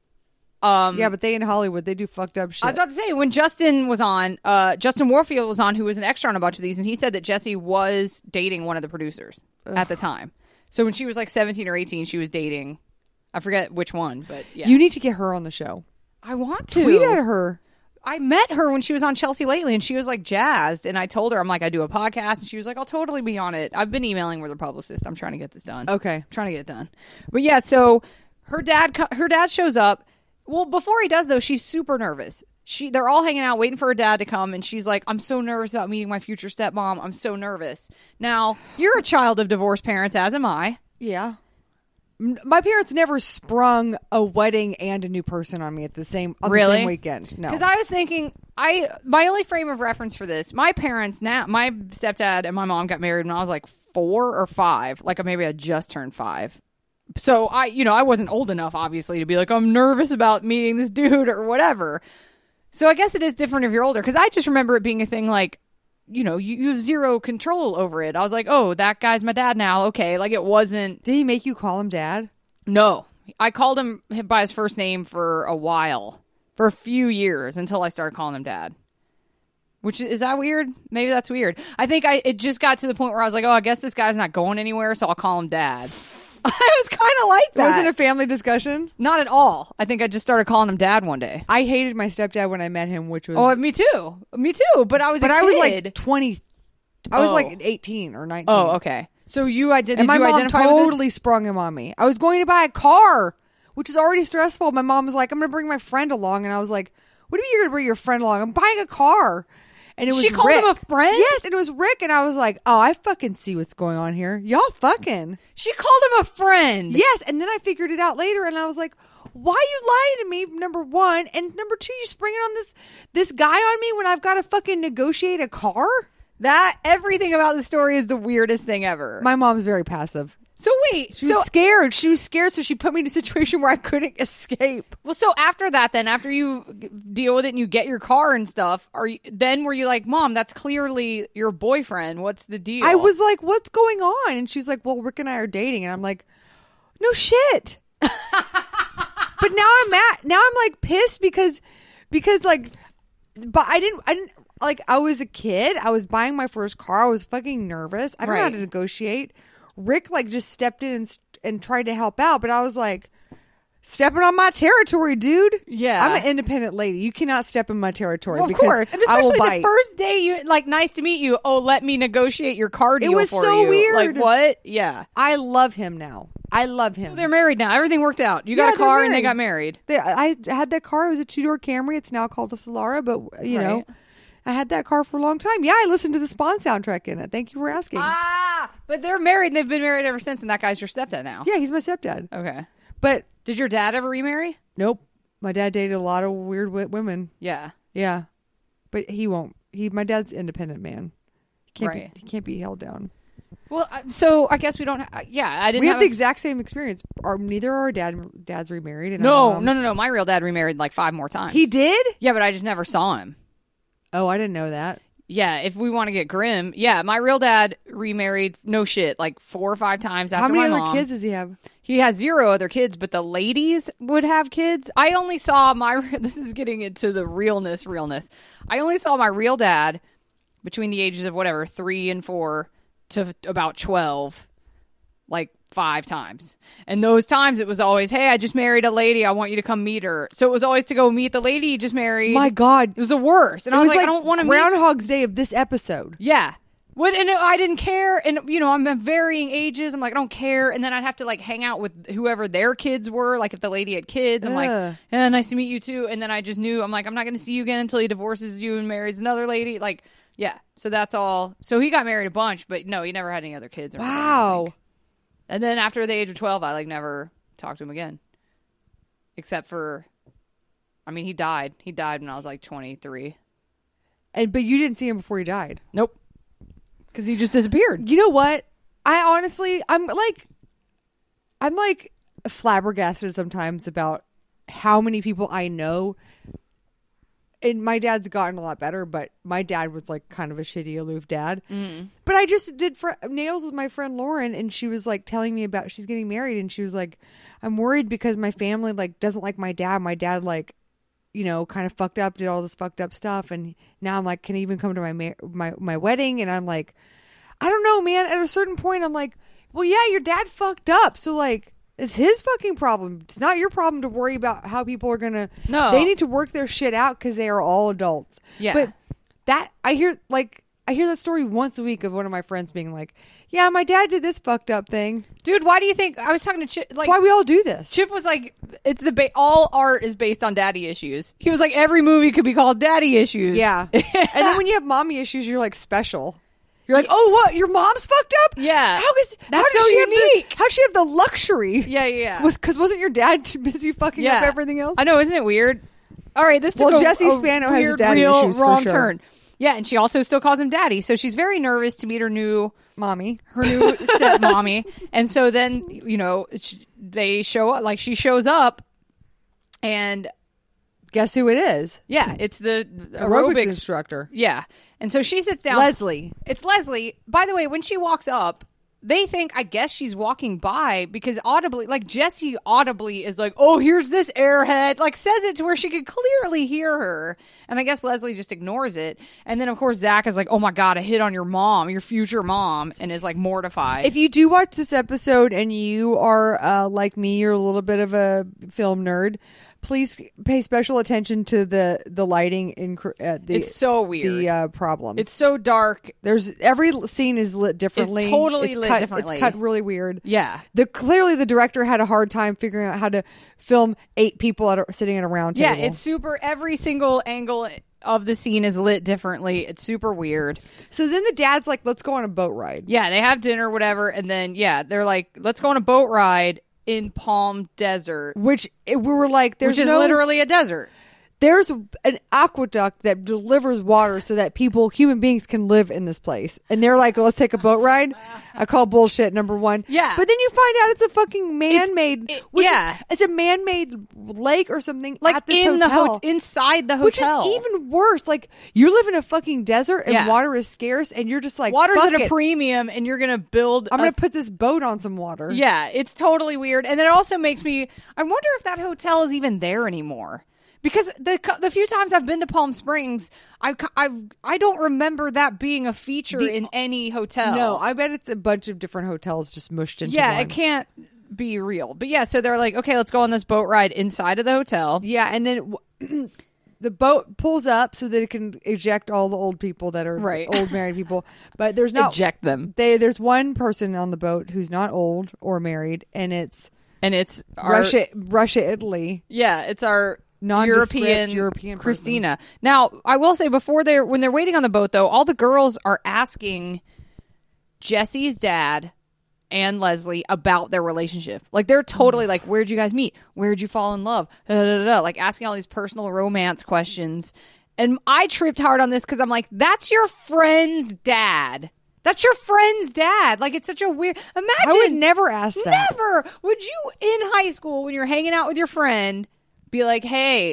[SPEAKER 4] um
[SPEAKER 3] yeah, but they in Hollywood, they do fucked up shit.
[SPEAKER 4] I was about to say, when Justin was on, uh, Justin Warfield was on, who was an extra on a bunch of these, and he said that Jessie was dating one of the producers at the time. So when she was like seventeen or eighteen, she was dating, I forget which one, but yeah.
[SPEAKER 3] You need to get her on the show.
[SPEAKER 4] I want to.
[SPEAKER 3] Tweet at her.
[SPEAKER 4] I met her when she was on Chelsea Lately, and she was like jazzed, and I told her, I'm like, I do a podcast, and she was like, I'll totally be on it. I've been emailing with her publicist. I'm trying to get this done.
[SPEAKER 3] Okay.
[SPEAKER 4] I'm trying to get it done. But yeah, so her dad, co- her dad shows up. Well, before he does, though, she's super nervous. She, they're all hanging out waiting for her dad to come, and she's like, I'm so nervous about meeting my future stepmom. I'm so nervous. Now, you're a child of divorced parents, as am I.
[SPEAKER 3] Yeah. M- My parents never sprung a wedding and a new person on me at the same on the
[SPEAKER 4] Really?
[SPEAKER 3] same weekend. No.
[SPEAKER 4] Because I was thinking, I my only frame of reference for this, my parents now, my stepdad and my mom got married when I was like four or five. Like maybe I just turned five. So I, you know, I wasn't old enough, obviously, to be like, I'm nervous about meeting this dude or whatever. So I guess it is different if you're older. Because I just remember it being a thing like, you know, you, you have zero control over it. I was like, oh, that guy's my dad now. Okay. Like it wasn't.
[SPEAKER 3] Did he make you call him dad?
[SPEAKER 4] No. I called him by his first name for a while, for a few years until I started calling him dad. Which is that weird? Maybe that's weird. I think I it just got to the point where I was like, oh, I guess this guy's not going anywhere, so I'll call him dad. I was kind of like
[SPEAKER 3] It
[SPEAKER 4] that.
[SPEAKER 3] wasn't a family discussion.
[SPEAKER 4] Not at all. I think I just started calling him dad one day.
[SPEAKER 3] I hated my stepdad when I met him, which was
[SPEAKER 4] Oh, me too. Me too. But I was.
[SPEAKER 3] but
[SPEAKER 4] a
[SPEAKER 3] I was
[SPEAKER 4] kid.
[SPEAKER 3] like twenty. I was
[SPEAKER 4] Oh.
[SPEAKER 3] like eighteen or nineteen.
[SPEAKER 4] Oh, okay. So you I did.
[SPEAKER 3] And
[SPEAKER 4] did
[SPEAKER 3] my
[SPEAKER 4] you
[SPEAKER 3] mom
[SPEAKER 4] identify with this?
[SPEAKER 3] totally sprung him on me. I was going to buy a car, which is already stressful. My mom was like, "I'm going to bring my friend along," and I was like, "What do you mean you're going to bring your friend along? I'm buying a car." And it was
[SPEAKER 4] She called
[SPEAKER 3] Rick.
[SPEAKER 4] him a friend?
[SPEAKER 3] Yes, and it was Rick, and I was like, "Oh, I fucking see what's going on here. Y'all fucking."
[SPEAKER 4] She called him a friend.
[SPEAKER 3] Yes, and then I figured it out later, and I was like, "Why you lying to me?" Number one, and number two, you springing on this this guy on me when I've got to fucking negotiate a car.
[SPEAKER 4] That everything about the story is the weirdest thing ever.
[SPEAKER 3] My mom's very passive.
[SPEAKER 4] so wait,
[SPEAKER 3] She
[SPEAKER 4] so
[SPEAKER 3] was scared. She was scared, so she put me in a situation where I couldn't escape.
[SPEAKER 4] well, so after that, then after you g- deal with it and you get your car and stuff, are you then were you like, Mom, that's clearly your boyfriend? What's the deal?
[SPEAKER 3] I was like, "What's going on?" And she's like, "Well, Rick and I are dating." And I'm like, "No shit." But now I'm at now I'm like pissed because because like, but I didn't I didn't like I was a kid. I was buying my first car. I was fucking nervous. I don't know how
[SPEAKER 4] Right.
[SPEAKER 3] to negotiate. Rick like just stepped in and and tried to help out, but I was like, stepping on my territory, dude.
[SPEAKER 4] Yeah.
[SPEAKER 3] I'm an independent lady. You cannot step in my territory.
[SPEAKER 4] Well, of
[SPEAKER 3] because
[SPEAKER 4] course, and
[SPEAKER 3] I will
[SPEAKER 4] especially the
[SPEAKER 3] bite.
[SPEAKER 4] first day you like, nice to meet you. Oh, let me negotiate your car deal
[SPEAKER 3] was
[SPEAKER 4] for
[SPEAKER 3] so
[SPEAKER 4] you.
[SPEAKER 3] weird.
[SPEAKER 4] Like what? Yeah,
[SPEAKER 3] I love him now. I love him.
[SPEAKER 4] they're married now. Everything worked out. You got
[SPEAKER 3] Yeah,
[SPEAKER 4] a car
[SPEAKER 3] they're
[SPEAKER 4] and they
[SPEAKER 3] married.
[SPEAKER 4] got married.
[SPEAKER 3] They, I had that car. It was a two door Camry. It's now called a Solara, but you know,
[SPEAKER 4] Right.
[SPEAKER 3] I had that car for a long time. Yeah, I listened to the Spawn soundtrack in it. Thank you for asking.
[SPEAKER 4] Ah, but they're married and they've been married ever since. And that guy's your stepdad now.
[SPEAKER 3] yeah, he's my stepdad.
[SPEAKER 4] Okay.
[SPEAKER 3] But
[SPEAKER 4] Did your dad ever remarry?
[SPEAKER 3] nope, my dad dated a lot of weird wi- women.
[SPEAKER 4] Yeah.
[SPEAKER 3] Yeah, but he won't. He, my dad's an independent man. He can't
[SPEAKER 4] Right.
[SPEAKER 3] be. He can't be held down.
[SPEAKER 4] Well, uh, so I guess we don't. Ha- yeah, I didn't
[SPEAKER 3] We have,
[SPEAKER 4] have
[SPEAKER 3] the
[SPEAKER 4] a-
[SPEAKER 3] exact same experience. Our neither of our dad dads remarried. And
[SPEAKER 4] No,
[SPEAKER 3] our
[SPEAKER 4] no,
[SPEAKER 3] moms-
[SPEAKER 4] no, no. My real dad remarried like five more times.
[SPEAKER 3] He did?
[SPEAKER 4] Yeah, but I just never saw him.
[SPEAKER 3] Oh, I didn't know that.
[SPEAKER 4] Yeah, if we want to get grim, yeah, my real dad remarried, no shit, like four or five times after
[SPEAKER 3] How many
[SPEAKER 4] my
[SPEAKER 3] other
[SPEAKER 4] mom.
[SPEAKER 3] kids does he have?
[SPEAKER 4] He has zero other kids, but the ladies would have kids. I only saw my, this is getting into the realness, realness. I only saw my real dad between the ages of whatever, three and four to about twelve, like five times. And those times it was always, hey, I just married a lady. I want you to come meet her. So it was always to go meet the lady you just married.
[SPEAKER 3] My God.
[SPEAKER 4] It was the worst. And
[SPEAKER 3] It
[SPEAKER 4] I was,
[SPEAKER 3] was
[SPEAKER 4] like,
[SPEAKER 3] like
[SPEAKER 4] I don't want to meet.
[SPEAKER 3] Groundhog's Day of this episode.
[SPEAKER 4] Yeah. What, and I didn't care. And, you know, I'm at varying ages. I'm like, I don't care. And then I'd have to, like, hang out with whoever their kids were. Like, if the lady had kids, I'm
[SPEAKER 3] Ugh.
[SPEAKER 4] like, yeah, nice to meet you, too. And then I just knew, I'm like, I'm not going to see you again until he divorces you and marries another lady. Like, yeah. So that's all. So he got married a bunch, but no, he never had any other kids. Or anything, I don't
[SPEAKER 3] Wow.
[SPEAKER 4] think. And then after the age of twelve, I, like, never talked to him again. Except for, I mean, he died. He died when I was, like, twenty-three.
[SPEAKER 3] And but you didn't see him before he died.
[SPEAKER 4] Nope. Because he just disappeared.
[SPEAKER 3] You know what? I honestly, I'm like, I'm like flabbergasted sometimes about how many people I know. And my dad's gotten a lot better, but my dad was like kind of a shitty, aloof dad. Mm. But I just did fr- nails with my friend Lauren, and she was like telling me about she's getting married, and she was like, I'm worried because my family like doesn't like my dad. My dad like, you know, kind of fucked up, did all this fucked up stuff, and now I'm like, can he even come to my ma- my my wedding? And I'm like, I don't know, man. At a certain point, I'm like, well, yeah, your dad fucked up, so like, it's his fucking problem. It's not your problem to worry about how people are gonna.
[SPEAKER 4] No.
[SPEAKER 3] They need to work their shit out because they are all adults.
[SPEAKER 4] Yeah.
[SPEAKER 3] But that I hear like I hear that story once a week of one of my friends being like, yeah, my dad did this fucked up thing.
[SPEAKER 4] Dude, why do you think I was talking to Chip? Like,
[SPEAKER 3] That's why we all do this.
[SPEAKER 4] Chip was like, "It's the ba- all art is based on daddy issues." He was like, "Every movie could be called daddy issues."
[SPEAKER 3] Yeah. And then when you have mommy issues, you're like special. You're like, oh, what? Your mom's fucked up?
[SPEAKER 4] Yeah.
[SPEAKER 3] How is
[SPEAKER 4] That's
[SPEAKER 3] how did
[SPEAKER 4] so
[SPEAKER 3] she have the-
[SPEAKER 4] unique.
[SPEAKER 3] How'd she have the luxury?
[SPEAKER 4] yeah, yeah, yeah.
[SPEAKER 3] Was because wasn't your dad too busy fucking
[SPEAKER 4] yeah.
[SPEAKER 3] up everything else?
[SPEAKER 4] I know, isn't it weird? All right, this took
[SPEAKER 3] Well,
[SPEAKER 4] a,
[SPEAKER 3] Jessie
[SPEAKER 4] a
[SPEAKER 3] Spano has
[SPEAKER 4] weird,
[SPEAKER 3] daddy
[SPEAKER 4] real
[SPEAKER 3] issues for
[SPEAKER 4] wrong
[SPEAKER 3] sure.
[SPEAKER 4] turn. Yeah, and she also still calls him daddy, so she's very nervous to meet her new
[SPEAKER 3] Mommy.
[SPEAKER 4] her new stepmommy. And so then, you know, sh- they show up, like she shows up, and
[SPEAKER 3] Guess who it is?
[SPEAKER 4] yeah, it's the
[SPEAKER 3] Aerobics,
[SPEAKER 4] aerobics.
[SPEAKER 3] instructor.
[SPEAKER 4] Yeah, and so she sits down.
[SPEAKER 3] Leslie.
[SPEAKER 4] It's Leslie. By the way, when she walks up, they think, I guess she's walking by because audibly, like Jessie audibly is like, oh, here's this airhead, like says it to where she could clearly hear her. And I guess Leslie just ignores it. And then, of course, Zach is like, oh my God, I hit on your mom, your future mom, and is like mortified.
[SPEAKER 3] If you do watch this episode and you are uh, like me, you're a little bit of a film nerd, please pay special attention to the the lighting in uh, the
[SPEAKER 4] It's so weird.
[SPEAKER 3] the uh, problems.
[SPEAKER 4] It's so dark.
[SPEAKER 3] There's every scene is lit differently.
[SPEAKER 4] totally lit
[SPEAKER 3] cut,
[SPEAKER 4] differently.
[SPEAKER 3] It's cut really weird.
[SPEAKER 4] Yeah.
[SPEAKER 3] The clearly the director had a hard time figuring out how to film eight people at a, sitting at a round
[SPEAKER 4] Yeah,
[SPEAKER 3] table.
[SPEAKER 4] it's super. Every single angle of the scene is lit differently. It's super weird.
[SPEAKER 3] So then the dad's like, "Let's go on a boat ride."
[SPEAKER 4] Yeah, they have dinner, whatever, and then yeah, they're like, let's go on a boat ride in Palm Desert,
[SPEAKER 3] Which it, we were like, "There's
[SPEAKER 4] which is
[SPEAKER 3] no,
[SPEAKER 4] literally a desert.
[SPEAKER 3] there's an aqueduct that delivers water so that people, human beings, can live in this place." And they're like, "Let's take a boat ride." I call bullshit. Number one.
[SPEAKER 4] Yeah.
[SPEAKER 3] But then you find out it's a fucking man-made.
[SPEAKER 4] it-
[SPEAKER 3] which
[SPEAKER 4] yeah.
[SPEAKER 3] is- it's a man-made lake or something.
[SPEAKER 4] Like
[SPEAKER 3] at this
[SPEAKER 4] in the
[SPEAKER 3] hotel.
[SPEAKER 4] ho- inside the
[SPEAKER 3] Which is
[SPEAKER 4] hotel,
[SPEAKER 3] even worse. Like, you live in a fucking desert and
[SPEAKER 4] Yeah.
[SPEAKER 3] water is scarce, and you're just like,
[SPEAKER 4] water's
[SPEAKER 3] fuck
[SPEAKER 4] at a
[SPEAKER 3] it.
[SPEAKER 4] premium, and you're gonna build.
[SPEAKER 3] I'm
[SPEAKER 4] a-
[SPEAKER 3] going to put this boat on some water.
[SPEAKER 4] Yeah, it's totally weird, and it also makes me. I wonder if that hotel is even there anymore. Because the the few times I've been to Palm Springs, I I've I don't remember that being a feature
[SPEAKER 3] The-
[SPEAKER 4] in any hotel.
[SPEAKER 3] No, I bet it's a bunch of different hotels just mushed into
[SPEAKER 4] yeah,
[SPEAKER 3] one.
[SPEAKER 4] it can't be real. But yeah, so they're like, okay, let's go on this boat ride inside of the hotel.
[SPEAKER 3] Yeah, and then w- the boat pulls up so that it can eject all the old people that are
[SPEAKER 4] Right.
[SPEAKER 3] old married people. But there's not
[SPEAKER 4] Eject them,
[SPEAKER 3] They there's one person on the boat who's not old or married, and it's
[SPEAKER 4] and it's our,
[SPEAKER 3] Russia, Russia, Italy.
[SPEAKER 4] Yeah, it's our
[SPEAKER 3] Nondescript
[SPEAKER 4] European
[SPEAKER 3] European person.
[SPEAKER 4] Christina. Now, I will say before they're when they're waiting on the boat, though, all the girls are asking Jesse's dad and Leslie about their relationship. Like they're totally like, "Where'd you guys meet? Where'd you fall in love?" Da, da, da, da. Like asking all these personal romance questions. And I tripped hard on this because I'm like, "That's your friend's dad. That's your friend's dad." Like it's such a weird. Imagine
[SPEAKER 3] I would never ask that.
[SPEAKER 4] Never would you in high school when you're hanging out with your friend be like, hey,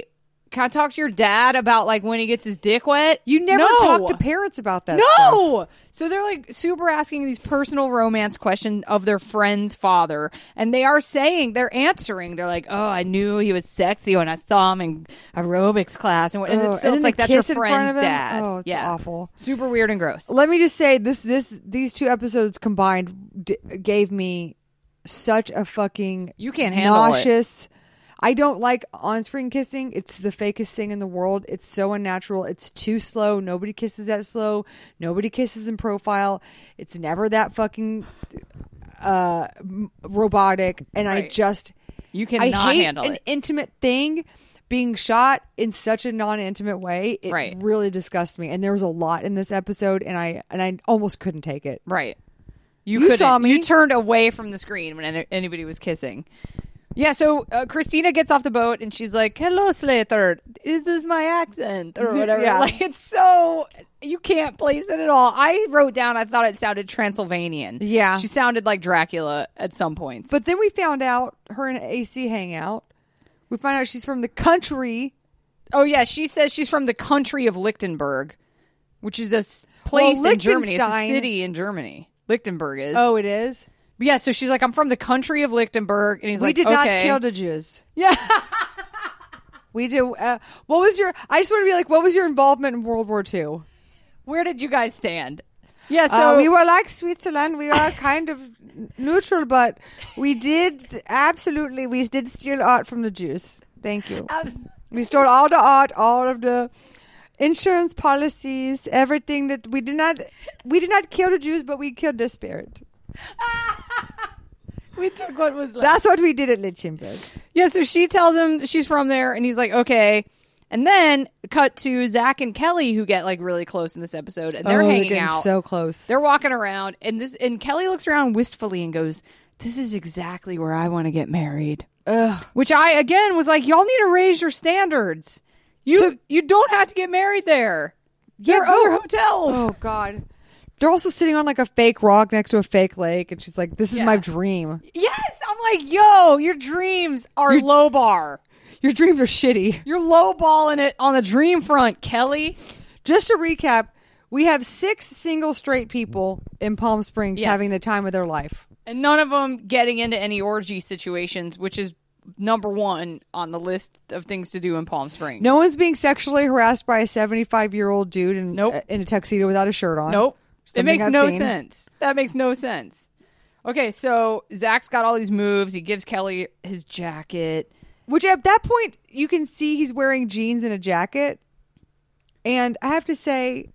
[SPEAKER 4] can I talk to your dad about like when he gets his dick wet?
[SPEAKER 3] You never
[SPEAKER 4] No.
[SPEAKER 3] talk to parents about that. stuff.
[SPEAKER 4] No. So they're like super asking these personal romance questions of their friend's father, and they are saying they're answering. They're like, "Oh, I knew he was sexy when I saw him in aerobics class," and, and
[SPEAKER 3] Oh,
[SPEAKER 4] it's still
[SPEAKER 3] and
[SPEAKER 4] it's
[SPEAKER 3] then
[SPEAKER 4] like
[SPEAKER 3] the
[SPEAKER 4] that's your
[SPEAKER 3] kiss in front
[SPEAKER 4] friend's
[SPEAKER 3] of him?
[SPEAKER 4] dad.
[SPEAKER 3] Oh, it's
[SPEAKER 4] yeah,
[SPEAKER 3] awful.
[SPEAKER 4] super weird and gross.
[SPEAKER 3] Let me just say this: this these two episodes combined d- gave me such a fucking
[SPEAKER 4] You can't handle it.
[SPEAKER 3] nauseous. I don't like on-screen kissing. It's the fakest thing in the world. It's so unnatural. It's too slow. Nobody kisses that slow. Nobody kisses in profile. It's never that fucking uh, m- robotic. And I
[SPEAKER 4] Right.
[SPEAKER 3] just
[SPEAKER 4] You
[SPEAKER 3] I
[SPEAKER 4] cannot
[SPEAKER 3] hate
[SPEAKER 4] handle
[SPEAKER 3] an
[SPEAKER 4] it.
[SPEAKER 3] intimate thing being shot in such a non-intimate way. It
[SPEAKER 4] Right.
[SPEAKER 3] really disgusts me. And there was a lot in this episode, and I and I almost couldn't take it.
[SPEAKER 4] Right. You,
[SPEAKER 3] You
[SPEAKER 4] couldn't.
[SPEAKER 3] saw me.
[SPEAKER 4] You turned away from the screen when any- anybody was kissing. Yeah, so uh, Christina gets off the boat and she's like, "Hello, Slater. Is this my accent?" Or whatever.
[SPEAKER 3] Yeah.
[SPEAKER 4] Like, it's so... You can't place it at all. I wrote down, I thought it sounded Transylvanian.
[SPEAKER 3] Yeah.
[SPEAKER 4] She sounded like Dracula at some points.
[SPEAKER 3] But then we found out her and A C hang out. We find out she's from the country.
[SPEAKER 4] oh, yeah, she says she's from the country of Lichtenberg, which is a s- place
[SPEAKER 3] Well,
[SPEAKER 4] in Germany. It's a
[SPEAKER 3] Liechtenstein-
[SPEAKER 4] city in Germany. Lichtenberg is.
[SPEAKER 3] Oh, it is.
[SPEAKER 4] But yeah, so she's like, "I'm from the country of Lichtenberg." And he's
[SPEAKER 3] We
[SPEAKER 4] like,
[SPEAKER 3] did not
[SPEAKER 4] "Okay."
[SPEAKER 3] kill the Jews.
[SPEAKER 4] Yeah.
[SPEAKER 3] We did. Uh, what was your? I just want to be like, what was your involvement in World War Two?
[SPEAKER 4] Where did you guys stand? Yeah, so
[SPEAKER 3] uh, we were like Switzerland. We are kind of neutral, but we did absolutely. We did steal art from the Jews. Thank you. We stole all the art, all of the insurance policies, everything that we did not. We did not kill the Jews, but we killed their spirit.
[SPEAKER 4] we took what was left.
[SPEAKER 3] That's what we did at Lichtenberg.
[SPEAKER 4] Yeah, so she tells him she's from there, and he's like, "Okay." And then cut to Zach and Kelly, who get like really close in this episode, and they're
[SPEAKER 3] Oh,
[SPEAKER 4] hanging
[SPEAKER 3] getting
[SPEAKER 4] out.
[SPEAKER 3] so close.
[SPEAKER 4] They're walking around, and this and Kelly looks around wistfully and goes, "This is exactly where I want to get married."
[SPEAKER 3] Ugh.
[SPEAKER 4] Which I again was like, "Y'all need to raise your standards. You
[SPEAKER 3] To-
[SPEAKER 4] you don't have to get married there.
[SPEAKER 3] Yeah,
[SPEAKER 4] there are
[SPEAKER 3] go-
[SPEAKER 4] other hotels."
[SPEAKER 3] Oh God. They're also sitting on like a fake rock next to a fake lake, and she's like, "This is
[SPEAKER 4] Yeah.
[SPEAKER 3] my dream.
[SPEAKER 4] Yes, I'm like, "Yo, your dreams are
[SPEAKER 3] You're-
[SPEAKER 4] low bar.
[SPEAKER 3] Your dreams are shitty."
[SPEAKER 4] You're low balling it on the dream front, Kelly."
[SPEAKER 3] Just to recap, we have six single straight people in Palm Springs
[SPEAKER 4] Yes.
[SPEAKER 3] having the time of their life.
[SPEAKER 4] And none of them getting into any orgy situations, which is number one on the list of things to do in Palm Springs.
[SPEAKER 3] No one's being sexually harassed by a seventy-five-year-old dude in,
[SPEAKER 4] Nope.
[SPEAKER 3] uh, in a tuxedo without a shirt on.
[SPEAKER 4] Nope. It
[SPEAKER 3] Something
[SPEAKER 4] makes
[SPEAKER 3] I've
[SPEAKER 4] no
[SPEAKER 3] seen.
[SPEAKER 4] sense. That makes no sense. Okay, so Zach's got all these moves. He gives Kelly his jacket.
[SPEAKER 3] Which at that point, you can see he's wearing jeans and a jacket. And I have to say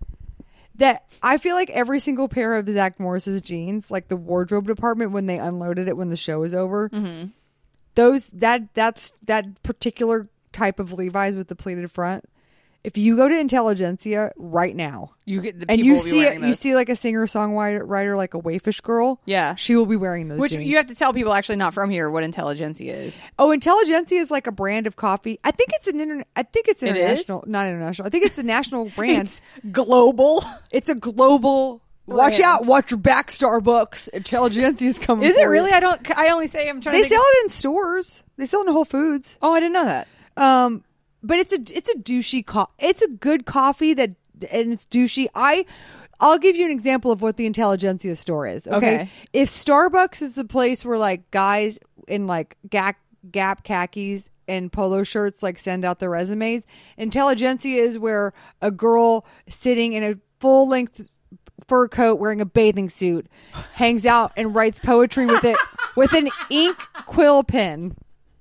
[SPEAKER 3] that I feel like every single pair of Zach Morris's jeans, like the wardrobe department, when they unloaded it when the show was over,
[SPEAKER 4] Mm-hmm.
[SPEAKER 3] those that that's that particular type of Levi's with the pleated front. If you go to Intelligentsia right now,
[SPEAKER 4] You get the
[SPEAKER 3] and
[SPEAKER 4] people
[SPEAKER 3] you
[SPEAKER 4] will be
[SPEAKER 3] see
[SPEAKER 4] wearing
[SPEAKER 3] it, you
[SPEAKER 4] those.
[SPEAKER 3] see like a singer songwriter writer like a Wayfish girl,
[SPEAKER 4] Yeah.
[SPEAKER 3] she will be wearing those
[SPEAKER 4] Which
[SPEAKER 3] jeans.
[SPEAKER 4] you have to tell people actually not from here what Intelligentsia is.
[SPEAKER 3] Oh, Intelligentsia is like a brand of coffee. I think it's an internet. I think it's
[SPEAKER 4] It is?
[SPEAKER 3] international, not international. I think it's a national brand.
[SPEAKER 4] It's global.
[SPEAKER 3] It's a global. Watch
[SPEAKER 4] Brand.
[SPEAKER 3] out! Watch your back, Starbucks. Intelligentsia is coming.
[SPEAKER 4] Is
[SPEAKER 3] for
[SPEAKER 4] it
[SPEAKER 3] you.
[SPEAKER 4] really? I don't. I only say I'm trying
[SPEAKER 3] They
[SPEAKER 4] to.
[SPEAKER 3] sell
[SPEAKER 4] think
[SPEAKER 3] it in stores. They sell it in Whole Foods.
[SPEAKER 4] Oh, I didn't know that.
[SPEAKER 3] Um, but it's a it's a douchey co- It's a good coffee that, and it's douchey. I. I'll give you an example of what the Intelligentsia store is. Okay?
[SPEAKER 4] Okay.
[SPEAKER 3] If Starbucks is the place where like guys in like Gap, Gap khakis and polo shirts like send out their resumes, Intelligentsia is where a girl sitting in a full length fur coat wearing a bathing suit hangs out and writes poetry with it with an ink quill pen.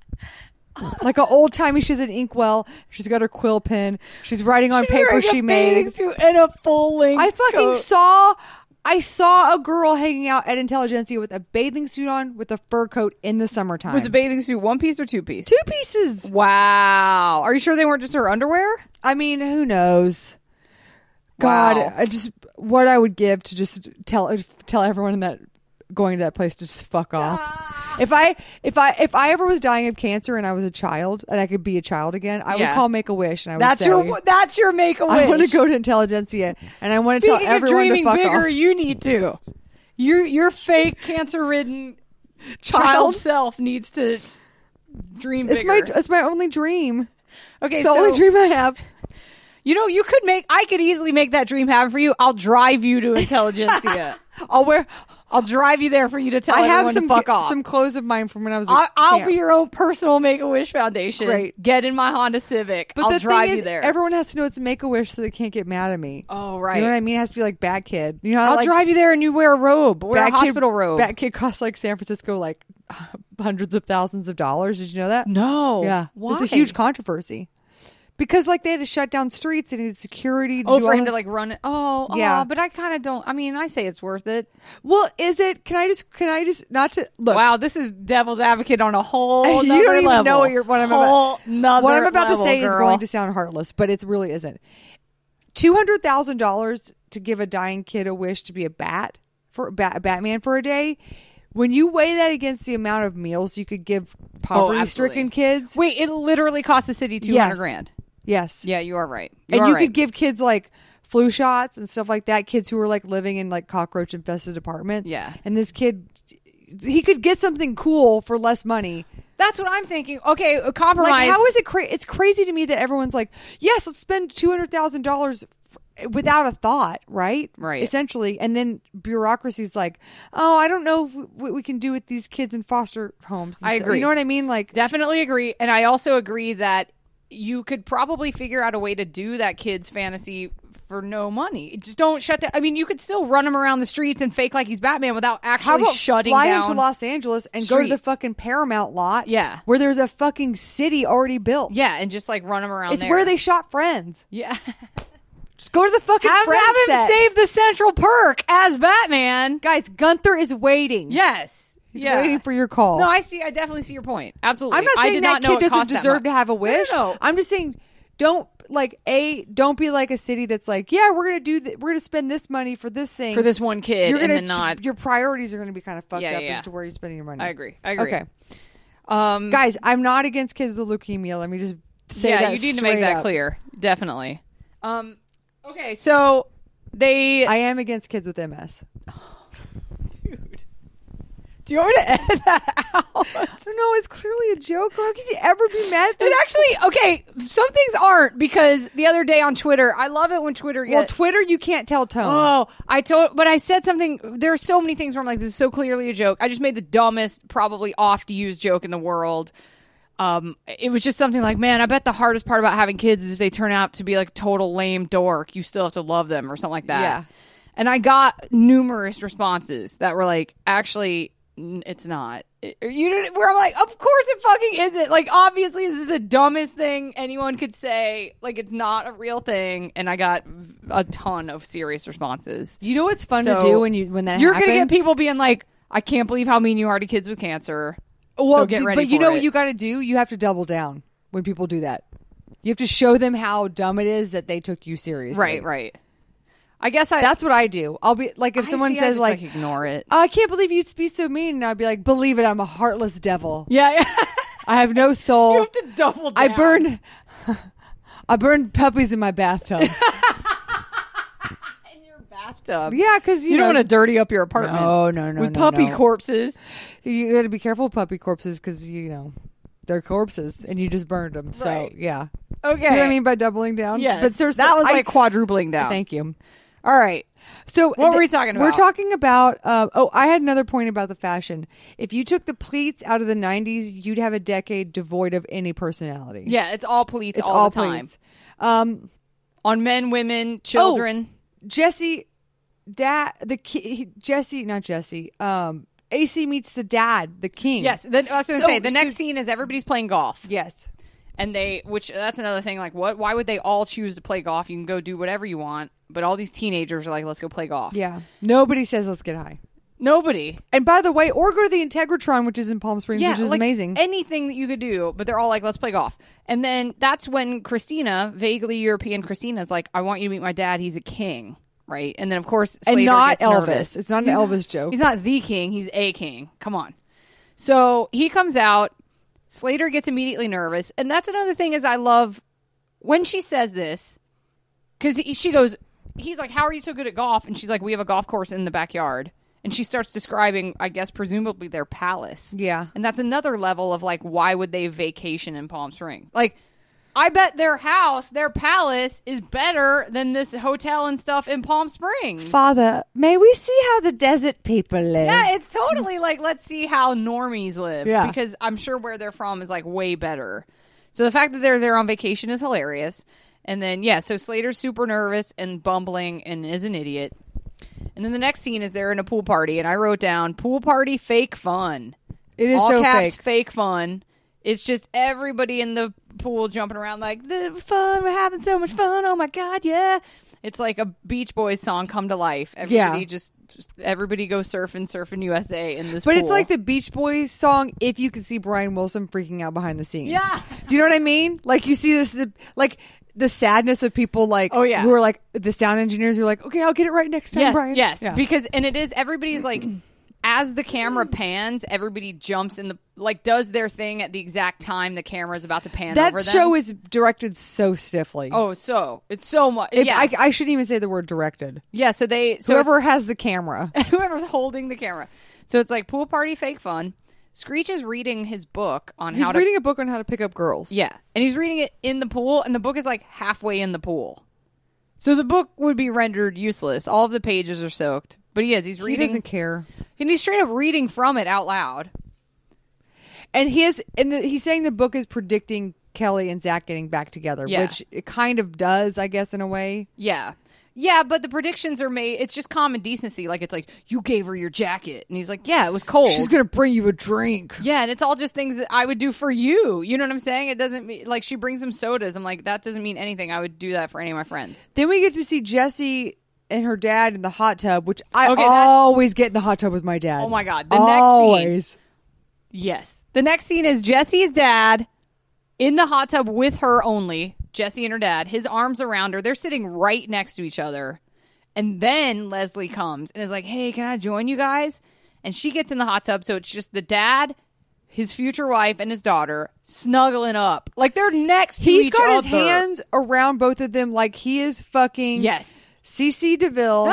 [SPEAKER 3] Like an old timey, she's an inkwell. She's got her quill pen. She's writing on paper she made.
[SPEAKER 4] and a full length.
[SPEAKER 3] I fucking saw I saw a girl hanging out at Intelligentsia with a bathing suit on with a fur coat in the summertime.
[SPEAKER 4] Was a bathing suit one piece or two piece?
[SPEAKER 3] Two pieces.
[SPEAKER 4] Wow. Are you sure they weren't just her underwear?
[SPEAKER 3] I mean, who knows? God,
[SPEAKER 4] Wow.
[SPEAKER 3] I just what I would give to just tell tell everyone in that going to that place to just fuck off. If I if I if I ever was dying of cancer and I was a child and I could be a child again, I
[SPEAKER 4] Yeah.
[SPEAKER 3] would call Make a Wish and I would
[SPEAKER 4] That's
[SPEAKER 3] say,
[SPEAKER 4] your that's your make a wish.
[SPEAKER 3] I want to go to Intelligentsia and I want to tell
[SPEAKER 4] Speaking of
[SPEAKER 3] everyone to
[SPEAKER 4] dreaming
[SPEAKER 3] fuck
[SPEAKER 4] bigger,
[SPEAKER 3] off.
[SPEAKER 4] you need to. Your your fake cancer ridden child.
[SPEAKER 3] Child.
[SPEAKER 4] self needs to dream
[SPEAKER 3] It's
[SPEAKER 4] bigger.
[SPEAKER 3] my it's my only dream.
[SPEAKER 4] Okay,
[SPEAKER 3] It's the
[SPEAKER 4] so
[SPEAKER 3] only dream I have.
[SPEAKER 4] you know, you could make. I could easily make that dream happen for you. I'll drive you to Intelligentsia.
[SPEAKER 3] I'll wear.
[SPEAKER 4] I'll drive you there for you to tell
[SPEAKER 3] I
[SPEAKER 4] everyone
[SPEAKER 3] have some
[SPEAKER 4] to fuck off.
[SPEAKER 3] some clothes of mine from when I was. A
[SPEAKER 4] I'll, I'll
[SPEAKER 3] camp.
[SPEAKER 4] be your own personal Make-A-Wish Foundation.
[SPEAKER 3] Great.
[SPEAKER 4] Get in my Honda Civic.
[SPEAKER 3] But
[SPEAKER 4] I'll
[SPEAKER 3] the
[SPEAKER 4] drive
[SPEAKER 3] thing
[SPEAKER 4] you
[SPEAKER 3] is,
[SPEAKER 4] there.
[SPEAKER 3] everyone has to know it's a Make-A-Wish, so they can't get mad at me.
[SPEAKER 4] oh, right.
[SPEAKER 3] You know what I mean? It has to be like Bad Kid. You know, how,
[SPEAKER 4] I'll
[SPEAKER 3] like,
[SPEAKER 4] drive you there and you wear a robe. Wear a
[SPEAKER 3] Bad Kid-
[SPEAKER 4] hospital robe.
[SPEAKER 3] Bad Kid costs like San Francisco like hundreds of thousands of dollars. Did you know that?
[SPEAKER 4] no.
[SPEAKER 3] Yeah,
[SPEAKER 4] Why?
[SPEAKER 3] it's a huge controversy because like they had to shut down streets and needed security. To
[SPEAKER 4] Oh,
[SPEAKER 3] do
[SPEAKER 4] for
[SPEAKER 3] all
[SPEAKER 4] him
[SPEAKER 3] that.
[SPEAKER 4] to like run it. Oh,
[SPEAKER 3] Yeah.
[SPEAKER 4] yeah. But I kind of don't. I mean, I say it's worth it.
[SPEAKER 3] Well, is it? Can I just? Can I just not to look?
[SPEAKER 4] Wow, this is devil's advocate on a whole.
[SPEAKER 3] You
[SPEAKER 4] nother
[SPEAKER 3] don't even
[SPEAKER 4] level.
[SPEAKER 3] know what you're. What I'm
[SPEAKER 4] whole
[SPEAKER 3] about.
[SPEAKER 4] nother
[SPEAKER 3] What I'm about
[SPEAKER 4] level,
[SPEAKER 3] to say is
[SPEAKER 4] girl.
[SPEAKER 3] going to sound heartless, but it really isn't. Two hundred thousand dollars to give a dying kid a wish to be a bat for bat, a Batman for a day. When you weigh that against the amount of meals you could give poverty-stricken
[SPEAKER 4] absolutely.
[SPEAKER 3] kids,
[SPEAKER 4] Wait, it literally cost the city two hundred
[SPEAKER 3] Yes.
[SPEAKER 4] grand.
[SPEAKER 3] yes,
[SPEAKER 4] Yeah, you are right. You
[SPEAKER 3] and
[SPEAKER 4] are
[SPEAKER 3] you
[SPEAKER 4] right.
[SPEAKER 3] could give kids like flu shots and stuff like that. Kids who are like living in like cockroach infested apartments.
[SPEAKER 4] Yeah.
[SPEAKER 3] and this kid, he could get something cool for less money.
[SPEAKER 4] That's what I'm thinking. Okay, a compromise.
[SPEAKER 3] Like, how is it crazy? It's crazy to me that everyone's like, yes, let's spend two hundred thousand dollars without a thought, right?
[SPEAKER 4] Right.
[SPEAKER 3] Essentially, and then bureaucracy's like, oh, I don't know if we, what we can do with these kids in foster homes. and
[SPEAKER 4] I
[SPEAKER 3] stuff.
[SPEAKER 4] agree.
[SPEAKER 3] You know what I mean? Like,
[SPEAKER 4] Definitely agree. And I also agree that you could probably figure out a way to do that kid's fantasy for no money. Just don't shut that. I mean, you could still run him around the streets and fake like he's Batman without
[SPEAKER 3] how
[SPEAKER 4] actually
[SPEAKER 3] about
[SPEAKER 4] shutting
[SPEAKER 3] fly
[SPEAKER 4] down.
[SPEAKER 3] him to Los Angeles and go to the
[SPEAKER 4] streets.
[SPEAKER 3] fucking Paramount lot?
[SPEAKER 4] Yeah.
[SPEAKER 3] where there's a fucking city already built.
[SPEAKER 4] Yeah, and just like run him around
[SPEAKER 3] it's
[SPEAKER 4] there.
[SPEAKER 3] where they shot Friends.
[SPEAKER 4] Yeah.
[SPEAKER 3] Just go to the fucking
[SPEAKER 4] have,
[SPEAKER 3] Friends
[SPEAKER 4] have him
[SPEAKER 3] set.
[SPEAKER 4] save the Central Perk as Batman.
[SPEAKER 3] Guys, Gunther is waiting.
[SPEAKER 4] Yes.
[SPEAKER 3] he's
[SPEAKER 4] Yeah.
[SPEAKER 3] waiting for your call.
[SPEAKER 4] No, I see. I definitely see your point. Absolutely.
[SPEAKER 3] I'm not
[SPEAKER 4] I
[SPEAKER 3] saying
[SPEAKER 4] did
[SPEAKER 3] that
[SPEAKER 4] not know
[SPEAKER 3] kid
[SPEAKER 4] it
[SPEAKER 3] doesn't
[SPEAKER 4] cost that
[SPEAKER 3] deserve
[SPEAKER 4] much.
[SPEAKER 3] to have a wish.
[SPEAKER 4] No, no, no.
[SPEAKER 3] I'm just saying, don't like a don't be like a city that's like, yeah, we're gonna do th- we're gonna spend this money for this thing
[SPEAKER 4] For this one kid,
[SPEAKER 3] You're
[SPEAKER 4] and
[SPEAKER 3] gonna
[SPEAKER 4] then not.
[SPEAKER 3] your priorities are gonna be kind of fucked
[SPEAKER 4] Yeah,
[SPEAKER 3] up
[SPEAKER 4] yeah.
[SPEAKER 3] as to where you're spending your money.
[SPEAKER 4] I agree. I agree.
[SPEAKER 3] Okay,
[SPEAKER 4] Um,
[SPEAKER 3] guys, I'm not against kids with leukemia. Let me just say
[SPEAKER 4] yeah,
[SPEAKER 3] that
[SPEAKER 4] you need to
[SPEAKER 3] straight
[SPEAKER 4] make that
[SPEAKER 3] up.
[SPEAKER 4] clear. Definitely. Um, okay, so they.
[SPEAKER 3] I am against kids with M S.
[SPEAKER 4] Dude, do you want me to edit that out?
[SPEAKER 3] So no, it's clearly a joke. How could you ever be mad at
[SPEAKER 4] It
[SPEAKER 3] this?
[SPEAKER 4] actually okay. Some things aren't because the other day on Twitter, I love it when Twitter
[SPEAKER 3] Well,
[SPEAKER 4] gets.
[SPEAKER 3] Twitter, you can't tell tone.
[SPEAKER 4] Oh, I told, but I said something. There are so many things where I'm like, this is so clearly a joke. I just made the dumbest, probably oft used joke in the world. Um, it was just something like, man, I bet the hardest part about having kids is if they turn out to be like total lame dork, you still have to love them or something like that.
[SPEAKER 3] Yeah.
[SPEAKER 4] And I got numerous responses that were like, actually, n- it's not. It- you know, where I'm like, of course it fucking isn't. Like, obviously, this is the dumbest thing anyone could say. Like, it's not a real thing. And I got a ton of serious responses.
[SPEAKER 3] You know what's fun
[SPEAKER 4] So,
[SPEAKER 3] to do when you when that
[SPEAKER 4] You're
[SPEAKER 3] happens?
[SPEAKER 4] gonna get people being like, I can't believe how mean you are to kids with cancer.
[SPEAKER 3] Well,
[SPEAKER 4] so get
[SPEAKER 3] th-
[SPEAKER 4] ready
[SPEAKER 3] but you
[SPEAKER 4] for
[SPEAKER 3] know
[SPEAKER 4] it.
[SPEAKER 3] what you got to do? You have to double down when people do that. You have to show them how dumb it is that they took you seriously.
[SPEAKER 4] Right, right. I guess I.
[SPEAKER 3] That's what I do. I'll be like, if
[SPEAKER 4] I
[SPEAKER 3] someone
[SPEAKER 4] see, I
[SPEAKER 3] says
[SPEAKER 4] just,
[SPEAKER 3] like,
[SPEAKER 4] ignore it.
[SPEAKER 3] "Oh, I can't believe you'd be so mean," and I'd be like, "Believe it, I'm a heartless devil.
[SPEAKER 4] Yeah, yeah.
[SPEAKER 3] I have no soul.
[SPEAKER 4] You have to double down.
[SPEAKER 3] I burn, I burn puppies in my bathtub."
[SPEAKER 4] in your bathtub.
[SPEAKER 3] Yeah, because you,
[SPEAKER 4] You
[SPEAKER 3] know,
[SPEAKER 4] don't want to dirty up your apartment.
[SPEAKER 3] No, no, no,
[SPEAKER 4] with
[SPEAKER 3] no,
[SPEAKER 4] puppy
[SPEAKER 3] no.
[SPEAKER 4] corpses.
[SPEAKER 3] You got to be careful with puppy corpses because you know they're corpses and you just burned them. So
[SPEAKER 4] Right.
[SPEAKER 3] yeah.
[SPEAKER 4] Okay.
[SPEAKER 3] See what I mean by doubling down?
[SPEAKER 4] Yes,
[SPEAKER 3] but seriously,
[SPEAKER 4] that was
[SPEAKER 3] I-
[SPEAKER 4] like quadrupling down.
[SPEAKER 3] Thank you.
[SPEAKER 4] All right.
[SPEAKER 3] So
[SPEAKER 4] What were
[SPEAKER 3] th-
[SPEAKER 4] we talking
[SPEAKER 3] We're
[SPEAKER 4] about?
[SPEAKER 3] talking about. Uh, oh, I had another point about the fashion. If you took the pleats out of the nineties, you'd have a decade devoid of any personality.
[SPEAKER 4] Yeah, it's all pleats
[SPEAKER 3] it's
[SPEAKER 4] all,
[SPEAKER 3] all
[SPEAKER 4] the time.
[SPEAKER 3] pleats. Um,
[SPEAKER 4] On men, women, children.
[SPEAKER 3] Jesse, dad, the ki- Jesse, not Jesse. Um, A C meets the dad, the king.
[SPEAKER 4] Yes, the, I was going to
[SPEAKER 3] So-
[SPEAKER 4] say the next
[SPEAKER 3] so-
[SPEAKER 4] scene is everybody's playing golf.
[SPEAKER 3] Yes.
[SPEAKER 4] And they, which that's another thing. Like, what? Why would they all choose to play golf? You can go do whatever you want, but all these teenagers are like, let's go play golf.
[SPEAKER 3] Yeah. Nobody says let's get high.
[SPEAKER 4] Nobody.
[SPEAKER 3] And by the way, or go to the Integratron, which is in Palm Springs,
[SPEAKER 4] Yeah,
[SPEAKER 3] which is
[SPEAKER 4] like
[SPEAKER 3] amazing.
[SPEAKER 4] Anything that you could do, but they're all like, let's play golf. And then that's when Christina, vaguely European Christina, is like, I want you to meet my dad. He's a king, right? And then of course,
[SPEAKER 3] And
[SPEAKER 4] Slater
[SPEAKER 3] not
[SPEAKER 4] gets
[SPEAKER 3] Elvis.
[SPEAKER 4] nervous.
[SPEAKER 3] It's not an
[SPEAKER 4] He's
[SPEAKER 3] Elvis joke.
[SPEAKER 4] He's not the king. He's a king. Come on. So he comes out. Slater gets immediately nervous, and that's another thing is I love when she says this because she goes, he's like, "How are you so good at golf?" And she's like, "We have a golf course in the backyard." And she starts describing, I guess, presumably their palace.
[SPEAKER 3] Yeah.
[SPEAKER 4] And that's another level of like, why would they vacation in Palm Springs? Like, I bet their house, their palace, is better than this hotel and stuff in Palm Springs.
[SPEAKER 3] Father, may we see how the desert people live?
[SPEAKER 4] Yeah, it's totally like, let's see how normies live.
[SPEAKER 3] Yeah.
[SPEAKER 4] Because I'm sure where they're from is like way better. So the fact that they're there on vacation is hilarious. And then, yeah, so Slater's super nervous and bumbling and is an idiot. And then the next scene is they're in a pool party. And I wrote down, pool party fake fun.
[SPEAKER 3] It is
[SPEAKER 4] All
[SPEAKER 3] so
[SPEAKER 4] caps,
[SPEAKER 3] fake.
[SPEAKER 4] fake fun. It's just everybody in the pool jumping around like, the fun, we're having so much fun. Oh my God, yeah. It's like a Beach Boys song come to life. Everybody
[SPEAKER 3] Yeah.
[SPEAKER 4] just, just, everybody go surfing, surfing U S A in this
[SPEAKER 3] But
[SPEAKER 4] pool.
[SPEAKER 3] it's like the Beach Boys song if you could see Brian Wilson freaking out behind the scenes.
[SPEAKER 4] Yeah.
[SPEAKER 3] Do you know what I mean? Like you see this, the, like the sadness of people like,
[SPEAKER 4] Oh, yeah.
[SPEAKER 3] who are like, the sound engineers who are like, okay, I'll get it right next time,
[SPEAKER 4] yes,
[SPEAKER 3] Brian.
[SPEAKER 4] yes.
[SPEAKER 3] Yeah.
[SPEAKER 4] Because, and it is, everybody's like, as the camera pans, everybody jumps in the, like does their thing at the exact time the camera is about to pan
[SPEAKER 3] that
[SPEAKER 4] over them.
[SPEAKER 3] show is directed so stiffly.
[SPEAKER 4] Oh, so, it's so much.
[SPEAKER 3] If
[SPEAKER 4] Yeah.
[SPEAKER 3] I, I shouldn't even say the word directed.
[SPEAKER 4] yeah, so they, so
[SPEAKER 3] Whoever
[SPEAKER 4] it's-
[SPEAKER 3] has the camera.
[SPEAKER 4] whoever's holding the camera. So it's like pool party fake fun. Screech is reading his book on
[SPEAKER 3] He's
[SPEAKER 4] how to
[SPEAKER 3] reading a book on how to pick up girls.
[SPEAKER 4] Yeah. And he's reading it in the pool, and the book is like halfway in the pool. So the book would be rendered useless. All of the pages are soaked. But he is. He's
[SPEAKER 3] He
[SPEAKER 4] reading.
[SPEAKER 3] doesn't care.
[SPEAKER 4] And he's straight up reading from it out loud.
[SPEAKER 3] And he is, and the, he's saying the book is predicting Kelly and Zach getting back together,
[SPEAKER 4] Yeah.
[SPEAKER 3] which it kind of does, I guess, in a way.
[SPEAKER 4] Yeah. Yeah, but the predictions are made. It's just common decency. Like, it's like, you gave her your jacket. And he's like, yeah, it was cold.
[SPEAKER 3] She's gonna bring you a drink.
[SPEAKER 4] Yeah, and it's all just things that I would do for you. You know what I'm saying? It doesn't mean, like, she brings him sodas. I'm like, that doesn't mean anything. I would do that for any of my friends.
[SPEAKER 3] Then we get to see Jessie and her dad in the hot tub, which I
[SPEAKER 4] Okay, that's-
[SPEAKER 3] always get in the hot tub with my dad.
[SPEAKER 4] Oh my God. The next scene.
[SPEAKER 3] always.
[SPEAKER 4] Yes. The next scene is Jesse's dad in the hot tub with her only. Jesse and her dad. His arms around her. They're sitting right next to each other. And then Leslie comes and is like, hey, can I join you guys? And she gets in the hot tub. So it's just the dad, his future wife, and his daughter snuggling up. Like they're next to
[SPEAKER 3] He's
[SPEAKER 4] each
[SPEAKER 3] got his
[SPEAKER 4] other.
[SPEAKER 3] hands around both of them like he is fucking
[SPEAKER 4] Yes.
[SPEAKER 3] Cece DeVille.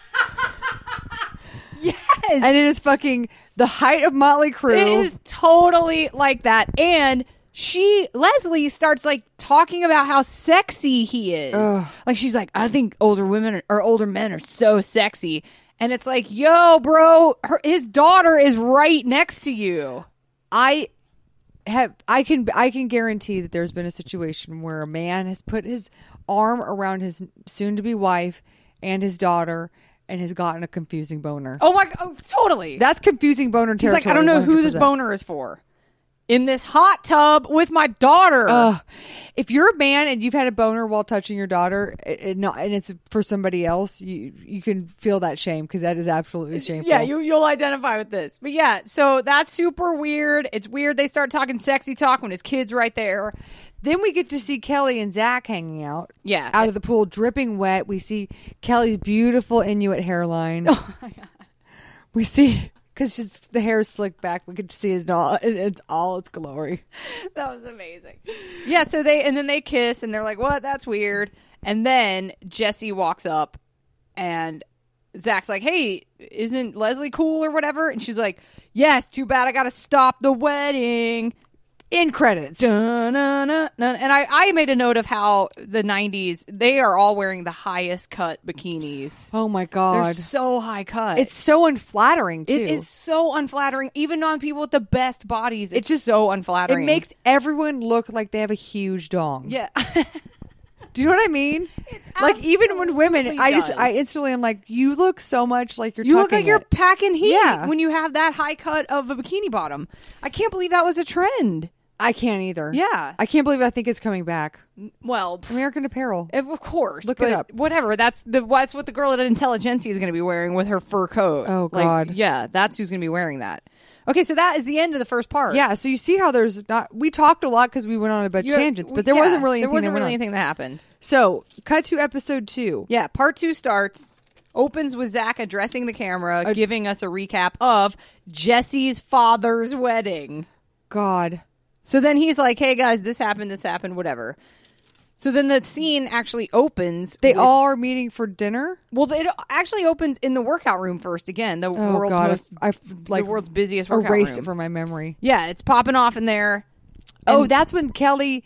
[SPEAKER 4] Yes.
[SPEAKER 3] And it is fucking the height of Motley Crue.
[SPEAKER 4] It is totally like that. And she, Leslie, starts like talking about how sexy he is.
[SPEAKER 3] Ugh.
[SPEAKER 4] Like she's like, I think older women or older men are so sexy. And it's like, yo, bro, her, his daughter is right next to you.
[SPEAKER 3] I have I can I can guarantee that there's been a situation where a man has put his arm around his soon to be wife and his daughter and has gotten a confusing boner.
[SPEAKER 4] Oh my, oh, totally.
[SPEAKER 3] That's confusing boner
[SPEAKER 4] He's
[SPEAKER 3] territory.
[SPEAKER 4] like, I don't know who this
[SPEAKER 3] one hundred percent.
[SPEAKER 4] boner is for. In this hot tub with my daughter.
[SPEAKER 3] Ugh. If you're a man and you've had a boner while touching your daughter, it, it not, and it's for somebody else, you you can feel that shame because that is absolutely shameful.
[SPEAKER 4] Yeah, you, you'll identify with this. But yeah, so that's super weird. It's weird they start talking sexy talk when his kid's right there.
[SPEAKER 3] Then we get to see Kelly and Zach hanging out.
[SPEAKER 4] Yeah.
[SPEAKER 3] Out of the pool, dripping wet. We see Kelly's beautiful Inuit hairline. Oh my God. We see, because the hair is slicked back, we get to see it all. It, it's all its glory.
[SPEAKER 4] That was amazing. Yeah, so they, and then they kiss and they're like, what? That's weird. And then Jesse walks up and Zach's like, hey, isn't Leslie cool or whatever? And she's like, yes, too bad I got to stop the wedding.
[SPEAKER 3] In credits.
[SPEAKER 4] Dun-dun-dun-dun. And I, I made a note of how the nineties, they are all wearing the highest cut bikinis.
[SPEAKER 3] Oh my
[SPEAKER 4] They're
[SPEAKER 3] God.
[SPEAKER 4] so high cut.
[SPEAKER 3] It's so unflattering too.
[SPEAKER 4] It is so unflattering. Even on people with the best bodies, it's
[SPEAKER 3] just-
[SPEAKER 4] just so
[SPEAKER 3] It
[SPEAKER 4] unflattering.
[SPEAKER 3] makes everyone look like they have a huge dong.
[SPEAKER 4] yeah.
[SPEAKER 3] Do you know what I mean? Like even when women,
[SPEAKER 4] absolutely
[SPEAKER 3] I just,
[SPEAKER 4] does.
[SPEAKER 3] I instantly am like, you look so much like you're
[SPEAKER 4] You look
[SPEAKER 3] tucking
[SPEAKER 4] like you're
[SPEAKER 3] it.
[SPEAKER 4] packing heat
[SPEAKER 3] Yeah.
[SPEAKER 4] when you have that high cut of a bikini bottom. I can't believe that was a trend.
[SPEAKER 3] I can't either.
[SPEAKER 4] Yeah.
[SPEAKER 3] I can't believe I think it's coming back.
[SPEAKER 4] Well,
[SPEAKER 3] American Apparel.
[SPEAKER 4] of course.
[SPEAKER 3] Look it
[SPEAKER 4] but
[SPEAKER 3] up.
[SPEAKER 4] Whatever. That's the that's what the girl at Intelligentsia is going to be wearing with her fur coat.
[SPEAKER 3] Oh,
[SPEAKER 4] Like,
[SPEAKER 3] God.
[SPEAKER 4] yeah, that's who's going to be wearing that. Okay, so that is the end of the first part.
[SPEAKER 3] Yeah, so you see how there's not. We talked a lot because we went on a bunch of
[SPEAKER 4] You're-
[SPEAKER 3] tangents, but there
[SPEAKER 4] yeah,
[SPEAKER 3] wasn't really
[SPEAKER 4] there
[SPEAKER 3] anything
[SPEAKER 4] wasn't
[SPEAKER 3] that went
[SPEAKER 4] really
[SPEAKER 3] on.
[SPEAKER 4] anything that happened.
[SPEAKER 3] So, cut to episode two.
[SPEAKER 4] Yeah, part two starts. Opens with Zach addressing the camera, giving us a recap of Jesse's father's wedding.
[SPEAKER 3] God,
[SPEAKER 4] So then he's like, hey guys, this happened, this happened, whatever. So then the scene actually opens.
[SPEAKER 3] they
[SPEAKER 4] with-
[SPEAKER 3] all are meeting for dinner.
[SPEAKER 4] Well, it actually opens in the workout room first again. The
[SPEAKER 3] Oh
[SPEAKER 4] world's
[SPEAKER 3] God,
[SPEAKER 4] most,
[SPEAKER 3] I, I like
[SPEAKER 4] the world's busiest workout
[SPEAKER 3] erased
[SPEAKER 4] room.
[SPEAKER 3] it from my memory.
[SPEAKER 4] Yeah, it's popping off in there.
[SPEAKER 3] Oh,
[SPEAKER 4] And-
[SPEAKER 3] that's when Kelly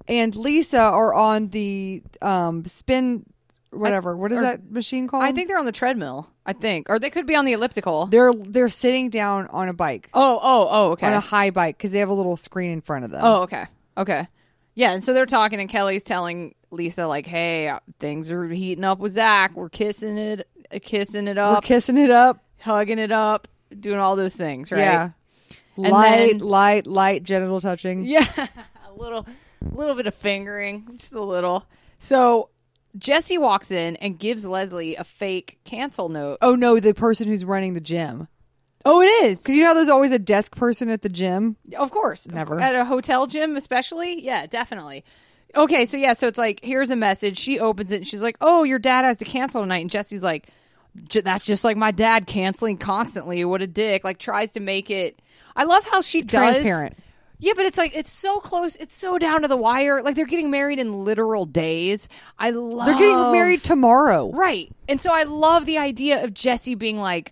[SPEAKER 3] and Lisa are on the um, spin, whatever. What is
[SPEAKER 4] or-
[SPEAKER 3] that machine called?
[SPEAKER 4] I think they're on the treadmill. I think, or they could be on the elliptical.
[SPEAKER 3] they're they're sitting down on a bike,
[SPEAKER 4] Oh, oh, oh, okay.
[SPEAKER 3] on a high bike, because they have a little screen in front of them.
[SPEAKER 4] Oh, okay. Okay. Yeah, and so they're talking, and Kelly's telling Lisa, like, hey, things are heating up with Zach. We're kissing it, uh, kissing it
[SPEAKER 3] We're
[SPEAKER 4] up,
[SPEAKER 3] kissing it up.
[SPEAKER 4] hugging it up, doing all those things, right?
[SPEAKER 3] Yeah,
[SPEAKER 4] And
[SPEAKER 3] light,
[SPEAKER 4] then-
[SPEAKER 3] light, light genital touching.
[SPEAKER 4] Yeah. a little, little bit of fingering, just a little. So Jesse walks in and gives Leslie a fake cancel note.
[SPEAKER 3] Oh no, the person who's running the gym.
[SPEAKER 4] Oh, it is.
[SPEAKER 3] Because you know how there's always a desk person at the gym?
[SPEAKER 4] Of course.
[SPEAKER 3] Never.
[SPEAKER 4] At a hotel gym, especially? Yeah, definitely. Okay, so yeah, so it's like, here's a message. She opens it and she's like, oh, your dad has to cancel tonight. And Jesse's like, "J- that's just like my dad canceling constantly. What a dick. Like, tries to make it. I love how she does.
[SPEAKER 3] Transparent.
[SPEAKER 4] Yeah, but it's like, it's so close. It's so down to the wire. Like, they're getting married in literal days. I love.
[SPEAKER 3] They're getting married tomorrow.
[SPEAKER 4] Right. And so I love the idea of Jesse being like,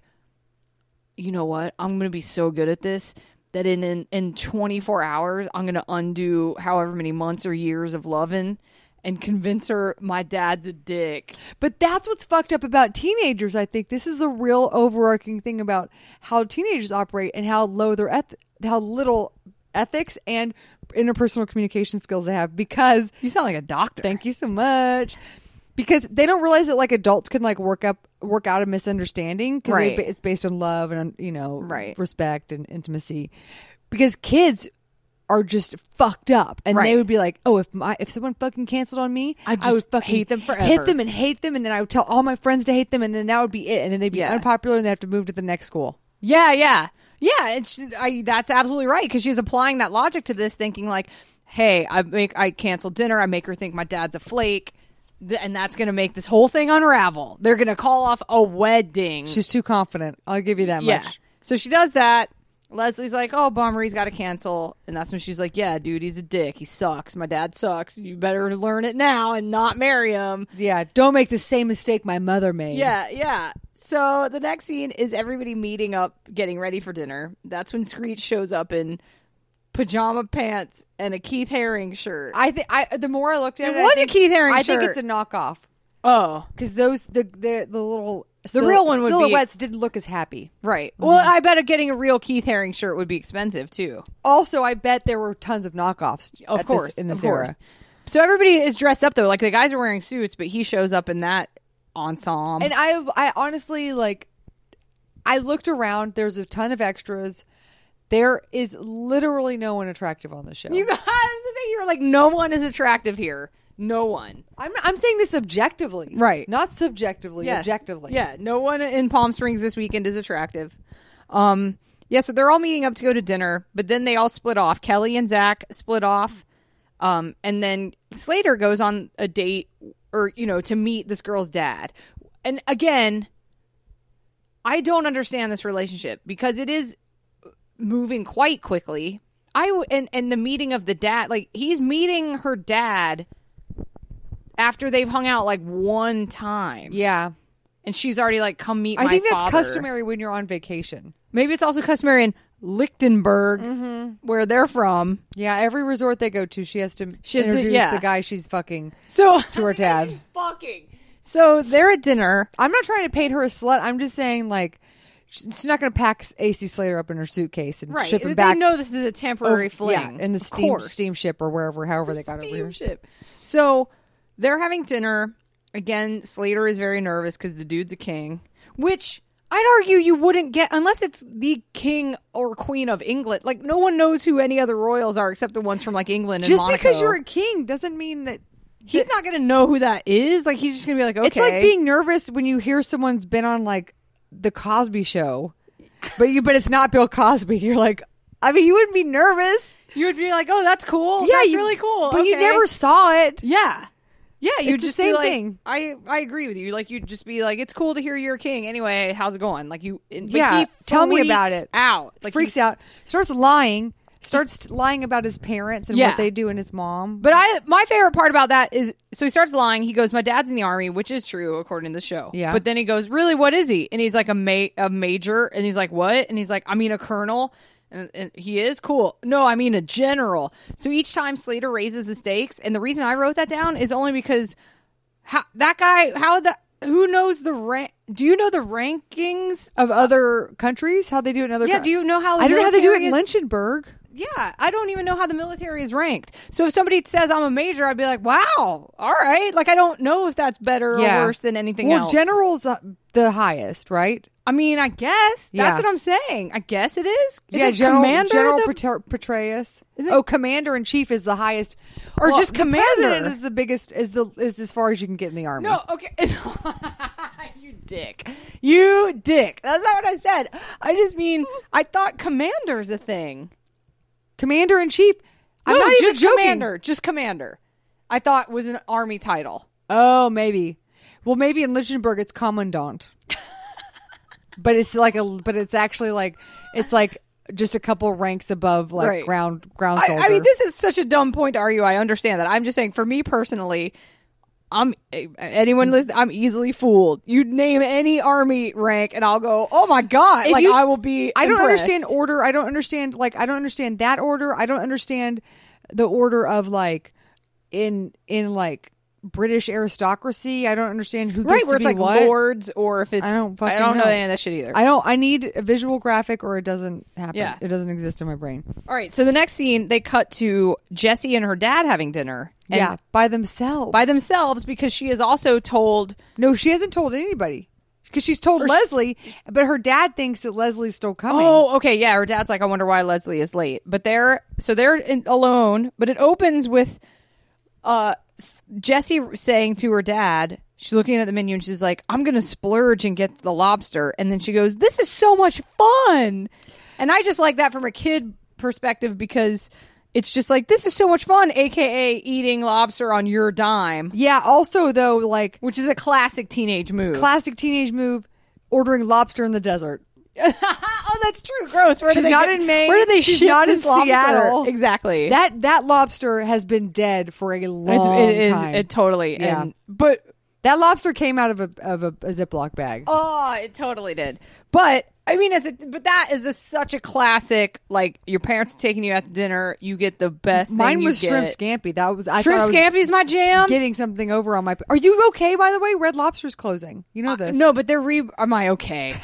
[SPEAKER 4] you know what? I'm going to be so good at this that in, in, in twenty-four hours, I'm going to undo however many months or years of loving and convince her my dad's a dick.
[SPEAKER 3] But that's what's fucked up about teenagers. I think this is a real overarching thing about how teenagers operate and how low their eth- how little ethics and interpersonal communication skills they have. Because
[SPEAKER 4] You sound like a doctor.
[SPEAKER 3] thank you so much. Because they don't realize that like adults can like work up work out a misunderstanding because
[SPEAKER 4] Right.
[SPEAKER 3] it's based on love and you know
[SPEAKER 4] Right.
[SPEAKER 3] respect and intimacy. Because kids are just fucked up, and
[SPEAKER 4] Right.
[SPEAKER 3] they would be like, "Oh, if my if someone fucking canceled on me,
[SPEAKER 4] I'd
[SPEAKER 3] I would
[SPEAKER 4] just
[SPEAKER 3] fucking
[SPEAKER 4] hate them forever."
[SPEAKER 3] hate them and hate them, and then I would tell all my friends to hate them, and then that would be it, and then they'd be
[SPEAKER 4] Yeah.
[SPEAKER 3] unpopular, and they have to move to the next school."
[SPEAKER 4] Yeah, yeah. Yeah, it's, I, that's absolutely right because she's applying that logic to this, thinking like, hey, I make I cancel dinner. I make her think my dad's a flake. th- And that's going to make this whole thing unravel. They're going to call off a wedding.
[SPEAKER 3] She's too confident. I'll give you that
[SPEAKER 4] yeah.
[SPEAKER 3] much.
[SPEAKER 4] So she does that. Leslie's like, oh, bummer, he's got to cancel. And that's when she's like, yeah, dude, he's a dick. He sucks. My dad sucks. You better learn it now and not marry him.
[SPEAKER 3] Yeah, don't make the same mistake my mother made.
[SPEAKER 4] Yeah, yeah. So the next scene is everybody meeting up, getting ready for dinner. That's when Screech shows up in pajama pants and a Keith Haring shirt.
[SPEAKER 3] I think I the more I looked at
[SPEAKER 4] It
[SPEAKER 3] it, I
[SPEAKER 4] was a
[SPEAKER 3] think-
[SPEAKER 4] Keith Haring
[SPEAKER 3] I think
[SPEAKER 4] shirt.
[SPEAKER 3] it's a knockoff
[SPEAKER 4] Oh,
[SPEAKER 3] because those the the the little
[SPEAKER 4] The real one would be-
[SPEAKER 3] silhouettes didn't look as happy.
[SPEAKER 4] right. Well, I bet getting a real Keith Haring shirt would be expensive too.
[SPEAKER 3] Also, I bet there were tons of knockoffs.
[SPEAKER 4] Of
[SPEAKER 3] at
[SPEAKER 4] course,
[SPEAKER 3] this, in this
[SPEAKER 4] of
[SPEAKER 3] era.
[SPEAKER 4] course. So everybody is dressed up though. Like the guys are wearing suits, but he shows up in that ensemble.
[SPEAKER 3] And I, I honestly like. I looked around. There's a ton of extras. There is literally no one attractive on the show.
[SPEAKER 4] you guys, the thing you're like, no one is attractive here. No one.
[SPEAKER 3] I'm I'm saying this objectively,
[SPEAKER 4] Right.
[SPEAKER 3] Not subjectively,
[SPEAKER 4] Yes.
[SPEAKER 3] objectively.
[SPEAKER 4] Yeah, no one in Palm Springs this weekend is attractive. Um, yeah, so they're all meeting up to go to dinner, but then they all split off. Kelly and Zach split off, um, and then Slater goes on a date, or you know, to meet this girl's dad. And again, I don't understand this relationship because it is moving quite quickly. I w- and and the meeting of the dad, like he's meeting her dad after they've hung out like one time.
[SPEAKER 3] Yeah.
[SPEAKER 4] And she's already like, come meet my
[SPEAKER 3] I think that's
[SPEAKER 4] father.
[SPEAKER 3] customary when you're on vacation.
[SPEAKER 4] Maybe it's also customary in Lichtenberg,
[SPEAKER 3] Mm-hmm.
[SPEAKER 4] where they're from.
[SPEAKER 3] Yeah, every resort they go to, she has to
[SPEAKER 4] She has to-
[SPEAKER 3] introduce
[SPEAKER 4] yeah.
[SPEAKER 3] the guy she's fucking
[SPEAKER 4] So
[SPEAKER 3] to her dad.
[SPEAKER 4] fucking. So they're at dinner.
[SPEAKER 3] I'm not trying to paint her a slut. I'm just saying, like, she's not going to pack A C Slater up in her suitcase and
[SPEAKER 4] Right.
[SPEAKER 3] ship him
[SPEAKER 4] They
[SPEAKER 3] back.
[SPEAKER 4] know this is a temporary
[SPEAKER 3] over-
[SPEAKER 4] fling.
[SPEAKER 3] Yeah, in the
[SPEAKER 4] Of
[SPEAKER 3] steam
[SPEAKER 4] course.
[SPEAKER 3] steamship or wherever, however they got over here.
[SPEAKER 4] Steamship. So they're having dinner. Again, Slater is very nervous because the dude's a king, which I'd argue you wouldn't get unless it's the king or queen of England. Like, no one knows who any other royals are except the ones from, like, England and
[SPEAKER 3] Just
[SPEAKER 4] Monaco.
[SPEAKER 3] because you're a king doesn't mean that.
[SPEAKER 4] He's not going to know who that is. Like, he's just going to be like, okay.
[SPEAKER 3] It's like being nervous when you hear someone's been on, like, the Cosby Show, but you but it's not Bill Cosby. You're like, I mean, you wouldn't be nervous.
[SPEAKER 4] You would be like, oh, that's cool.
[SPEAKER 3] Yeah,
[SPEAKER 4] that's
[SPEAKER 3] you-
[SPEAKER 4] really cool.
[SPEAKER 3] But you
[SPEAKER 4] Okay.
[SPEAKER 3] never saw it.
[SPEAKER 4] Yeah. Yeah, you'd
[SPEAKER 3] It's the
[SPEAKER 4] just
[SPEAKER 3] same
[SPEAKER 4] be like,
[SPEAKER 3] thing.
[SPEAKER 4] I, I agree with you. Like, you'd just be like, it's cool to hear you're a king. Anyway, how's it going? Like, you, but
[SPEAKER 3] Yeah,
[SPEAKER 4] he
[SPEAKER 3] tell me about
[SPEAKER 4] freaks
[SPEAKER 3] it.
[SPEAKER 4] Out. Like,
[SPEAKER 3] Freaks
[SPEAKER 4] he-
[SPEAKER 3] out. Starts lying. Starts lying about his parents and
[SPEAKER 4] Yeah.
[SPEAKER 3] what they do and his mom.
[SPEAKER 4] But I, my favorite part about that is, so he starts lying. He goes, my dad's in the army, which is true according to the show.
[SPEAKER 3] Yeah.
[SPEAKER 4] But then he goes, really, what is he? And he's like a ma- a major. And he's like, what? And he's like, I mean, a colonel. And, and he is cool. No, I mean a general. So each time Slater raises the stakes, and the reason I wrote that down is only because how, that guy, how the, who knows the rank? Do you know the rankings
[SPEAKER 3] Of other countries, how they do it in other
[SPEAKER 4] Yeah,
[SPEAKER 3] coun-
[SPEAKER 4] do you know how the
[SPEAKER 3] I don't know how they do it in
[SPEAKER 4] military
[SPEAKER 3] Lynchburg.
[SPEAKER 4] Yeah, I don't even know how the military is ranked. So if somebody says I'm a major, I'd be like, wow, all right. Like, I don't know if that's better
[SPEAKER 3] Yeah.
[SPEAKER 4] or worse than anything
[SPEAKER 3] Well,
[SPEAKER 4] else.
[SPEAKER 3] general's uh, the highest, right?
[SPEAKER 4] I mean, I guess.
[SPEAKER 3] Yeah.
[SPEAKER 4] That's what I'm saying. I guess it is. Is
[SPEAKER 3] yeah,
[SPEAKER 4] it
[SPEAKER 3] General
[SPEAKER 4] Commander
[SPEAKER 3] General
[SPEAKER 4] the-
[SPEAKER 3] Petra- Petraeus.
[SPEAKER 4] Is it-
[SPEAKER 3] Oh, Commander in Chief is the highest,
[SPEAKER 4] Or
[SPEAKER 3] Well,
[SPEAKER 4] just
[SPEAKER 3] the
[SPEAKER 4] Commander.
[SPEAKER 3] President is the biggest. Is the is as far as you can get in the army.
[SPEAKER 4] No, okay. You dick. You dick. That's not what I said. I just mean, I thought Commander's a thing.
[SPEAKER 3] Commander in Chief. I'm
[SPEAKER 4] no,
[SPEAKER 3] not even
[SPEAKER 4] just
[SPEAKER 3] joking.
[SPEAKER 4] Commander. Just Commander. I thought was an army title.
[SPEAKER 3] Oh, maybe. Well, maybe in Lynchburg it's Commandant. But it's like a. But it's actually like it's like just a couple ranks above like
[SPEAKER 4] Right.
[SPEAKER 3] ground ground
[SPEAKER 4] I,
[SPEAKER 3] soldier.
[SPEAKER 4] I mean, this is such a dumb point to argue. I understand that. I'm just saying, for me personally, I'm anyone listen. I'm easily fooled. You name any army rank, and I'll go, "Oh my god!"
[SPEAKER 3] If
[SPEAKER 4] Like
[SPEAKER 3] you-
[SPEAKER 4] I will be.
[SPEAKER 3] I don't
[SPEAKER 4] impressed.
[SPEAKER 3] understand order. I don't understand like I don't understand that order. I don't understand the order of like in in like British aristocracy. I don't understand who gets
[SPEAKER 4] Right,
[SPEAKER 3] to
[SPEAKER 4] where it's
[SPEAKER 3] be
[SPEAKER 4] like
[SPEAKER 3] what.
[SPEAKER 4] lords, or if it's
[SPEAKER 3] I don't fucking
[SPEAKER 4] I don't know
[SPEAKER 3] know.
[SPEAKER 4] any of that shit either.
[SPEAKER 3] I don't. I need a visual graphic, or it doesn't happen.
[SPEAKER 4] Yeah.
[SPEAKER 3] It doesn't exist in my brain.
[SPEAKER 4] All right, so the next scene, they cut to Jessie and her dad having dinner. And
[SPEAKER 3] yeah, by themselves.
[SPEAKER 4] by themselves, because she is also told.
[SPEAKER 3] No, she hasn't told anybody because she's told
[SPEAKER 4] Or she-
[SPEAKER 3] Leslie, but her dad thinks that Leslie's still coming.
[SPEAKER 4] Oh, okay, yeah. Her dad's like, I wonder why Leslie is late. But they're so they're in, alone. But it opens with uh S- Jessie saying to her dad, she's looking at the menu and she's like, I'm gonna splurge and get the lobster. And then she goes, this is so much fun. And I just like that from a kid perspective, because it's just like, this is so much fun, aka eating lobster on your dime,
[SPEAKER 3] Yeah. Also, though, like
[SPEAKER 4] which is a classic teenage move.
[SPEAKER 3] classic teenage move, ordering lobster in the desert.
[SPEAKER 4] Oh, that's true. Gross. Where do
[SPEAKER 3] She's
[SPEAKER 4] they
[SPEAKER 3] not
[SPEAKER 4] get-
[SPEAKER 3] in Maine.
[SPEAKER 4] Where do they
[SPEAKER 3] She's
[SPEAKER 4] ship
[SPEAKER 3] not in
[SPEAKER 4] this lobster?
[SPEAKER 3] Seattle.
[SPEAKER 4] Exactly.
[SPEAKER 3] That that lobster has been dead for a
[SPEAKER 4] It's,
[SPEAKER 3] long
[SPEAKER 4] it is
[SPEAKER 3] time.
[SPEAKER 4] it totally.
[SPEAKER 3] Yeah.
[SPEAKER 4] And, but
[SPEAKER 3] that lobster came out of a of a, a Ziploc bag.
[SPEAKER 4] oh, it totally did. But I mean, as a, but that is a, such a classic. Like, your parents are taking you out to dinner, you get the best.
[SPEAKER 3] Mine
[SPEAKER 4] thing you
[SPEAKER 3] was
[SPEAKER 4] get.
[SPEAKER 3] shrimp scampi. That was I
[SPEAKER 4] Shrimp
[SPEAKER 3] thought I was
[SPEAKER 4] scampi's my jam.
[SPEAKER 3] getting something over on my. Are you okay? By the way, Red Lobster's closing. You know this.
[SPEAKER 4] No, but they're re. Am I okay?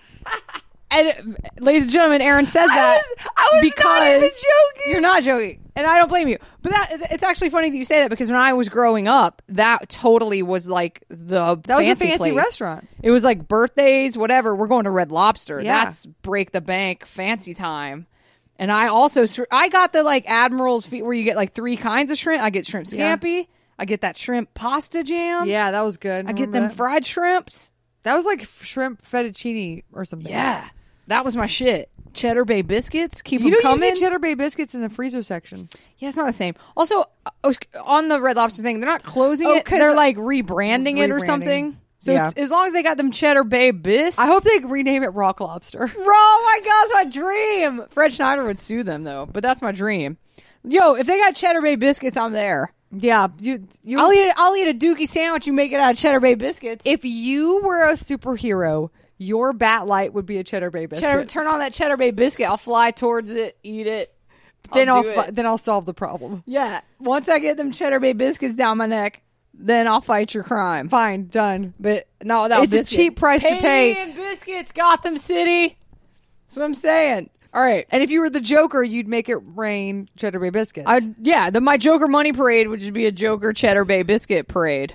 [SPEAKER 4] And, uh, ladies and gentlemen, Aaron says that
[SPEAKER 3] was- I was
[SPEAKER 4] because
[SPEAKER 3] not even joking.
[SPEAKER 4] You're not joking, and I don't blame you. But that it's actually funny that you say that, because when I was growing up, that totally was like the
[SPEAKER 3] That was a
[SPEAKER 4] fancy
[SPEAKER 3] fancy
[SPEAKER 4] place.
[SPEAKER 3] restaurant.
[SPEAKER 4] It was like birthdays, whatever. We're going to Red Lobster.
[SPEAKER 3] Yeah.
[SPEAKER 4] That's break the bank, fancy time. And I also I got the like Admiral's feet where you get like three kinds of shrimp. I get shrimp
[SPEAKER 3] Yeah.
[SPEAKER 4] scampi. I get that shrimp pasta jam.
[SPEAKER 3] Yeah, that was good.
[SPEAKER 4] I get
[SPEAKER 3] Remember
[SPEAKER 4] them
[SPEAKER 3] that?
[SPEAKER 4] fried shrimps.
[SPEAKER 3] That was like shrimp fettuccine or something.
[SPEAKER 4] Yeah. That was my shit. Cheddar Bay biscuits. Keep
[SPEAKER 3] You know
[SPEAKER 4] them coming.
[SPEAKER 3] you get Cheddar Bay biscuits in the freezer section.
[SPEAKER 4] Yeah, it's not the same. Also, uh, on the Red Lobster thing, they're not closing
[SPEAKER 3] Oh,
[SPEAKER 4] it.
[SPEAKER 3] 'cause-
[SPEAKER 4] They're like rebranding it or
[SPEAKER 3] Rebranding.
[SPEAKER 4] something. So
[SPEAKER 3] Yeah.
[SPEAKER 4] it's, as long as they got them Cheddar Bay biscuits.
[SPEAKER 3] I hope they rename it Rock Lobster.
[SPEAKER 4] Oh my god, that's my dream. Fred Schneider would sue them though, but that's my dream. Yo, if they got Cheddar Bay biscuits, I'm there.
[SPEAKER 3] Yeah, you. you
[SPEAKER 4] I'll eat. I'll eat a Dookie sandwich. You make it out of Cheddar Bay biscuits.
[SPEAKER 3] if you were a superhero, your bat light would be a Cheddar Bay biscuit.
[SPEAKER 4] Cheddar, turn on that Cheddar Bay biscuit, I'll fly towards it, eat it.
[SPEAKER 3] then
[SPEAKER 4] I'll
[SPEAKER 3] I'll,
[SPEAKER 4] do
[SPEAKER 3] fi-
[SPEAKER 4] it.
[SPEAKER 3] then I'll solve the problem.
[SPEAKER 4] Yeah, once I get them Cheddar Bay biscuits down my neck, then I'll fight your crime.
[SPEAKER 3] Fine, done.
[SPEAKER 4] But not without
[SPEAKER 3] It's a
[SPEAKER 4] biscuits.
[SPEAKER 3] cheap price to pay.
[SPEAKER 4] and biscuits, Gotham City. That's what I'm saying. All right.
[SPEAKER 3] And if you were the Joker, you'd make it rain Cheddar Bay biscuits.
[SPEAKER 4] I yeah, the my Joker money parade would just be a Joker Cheddar Bay biscuit parade.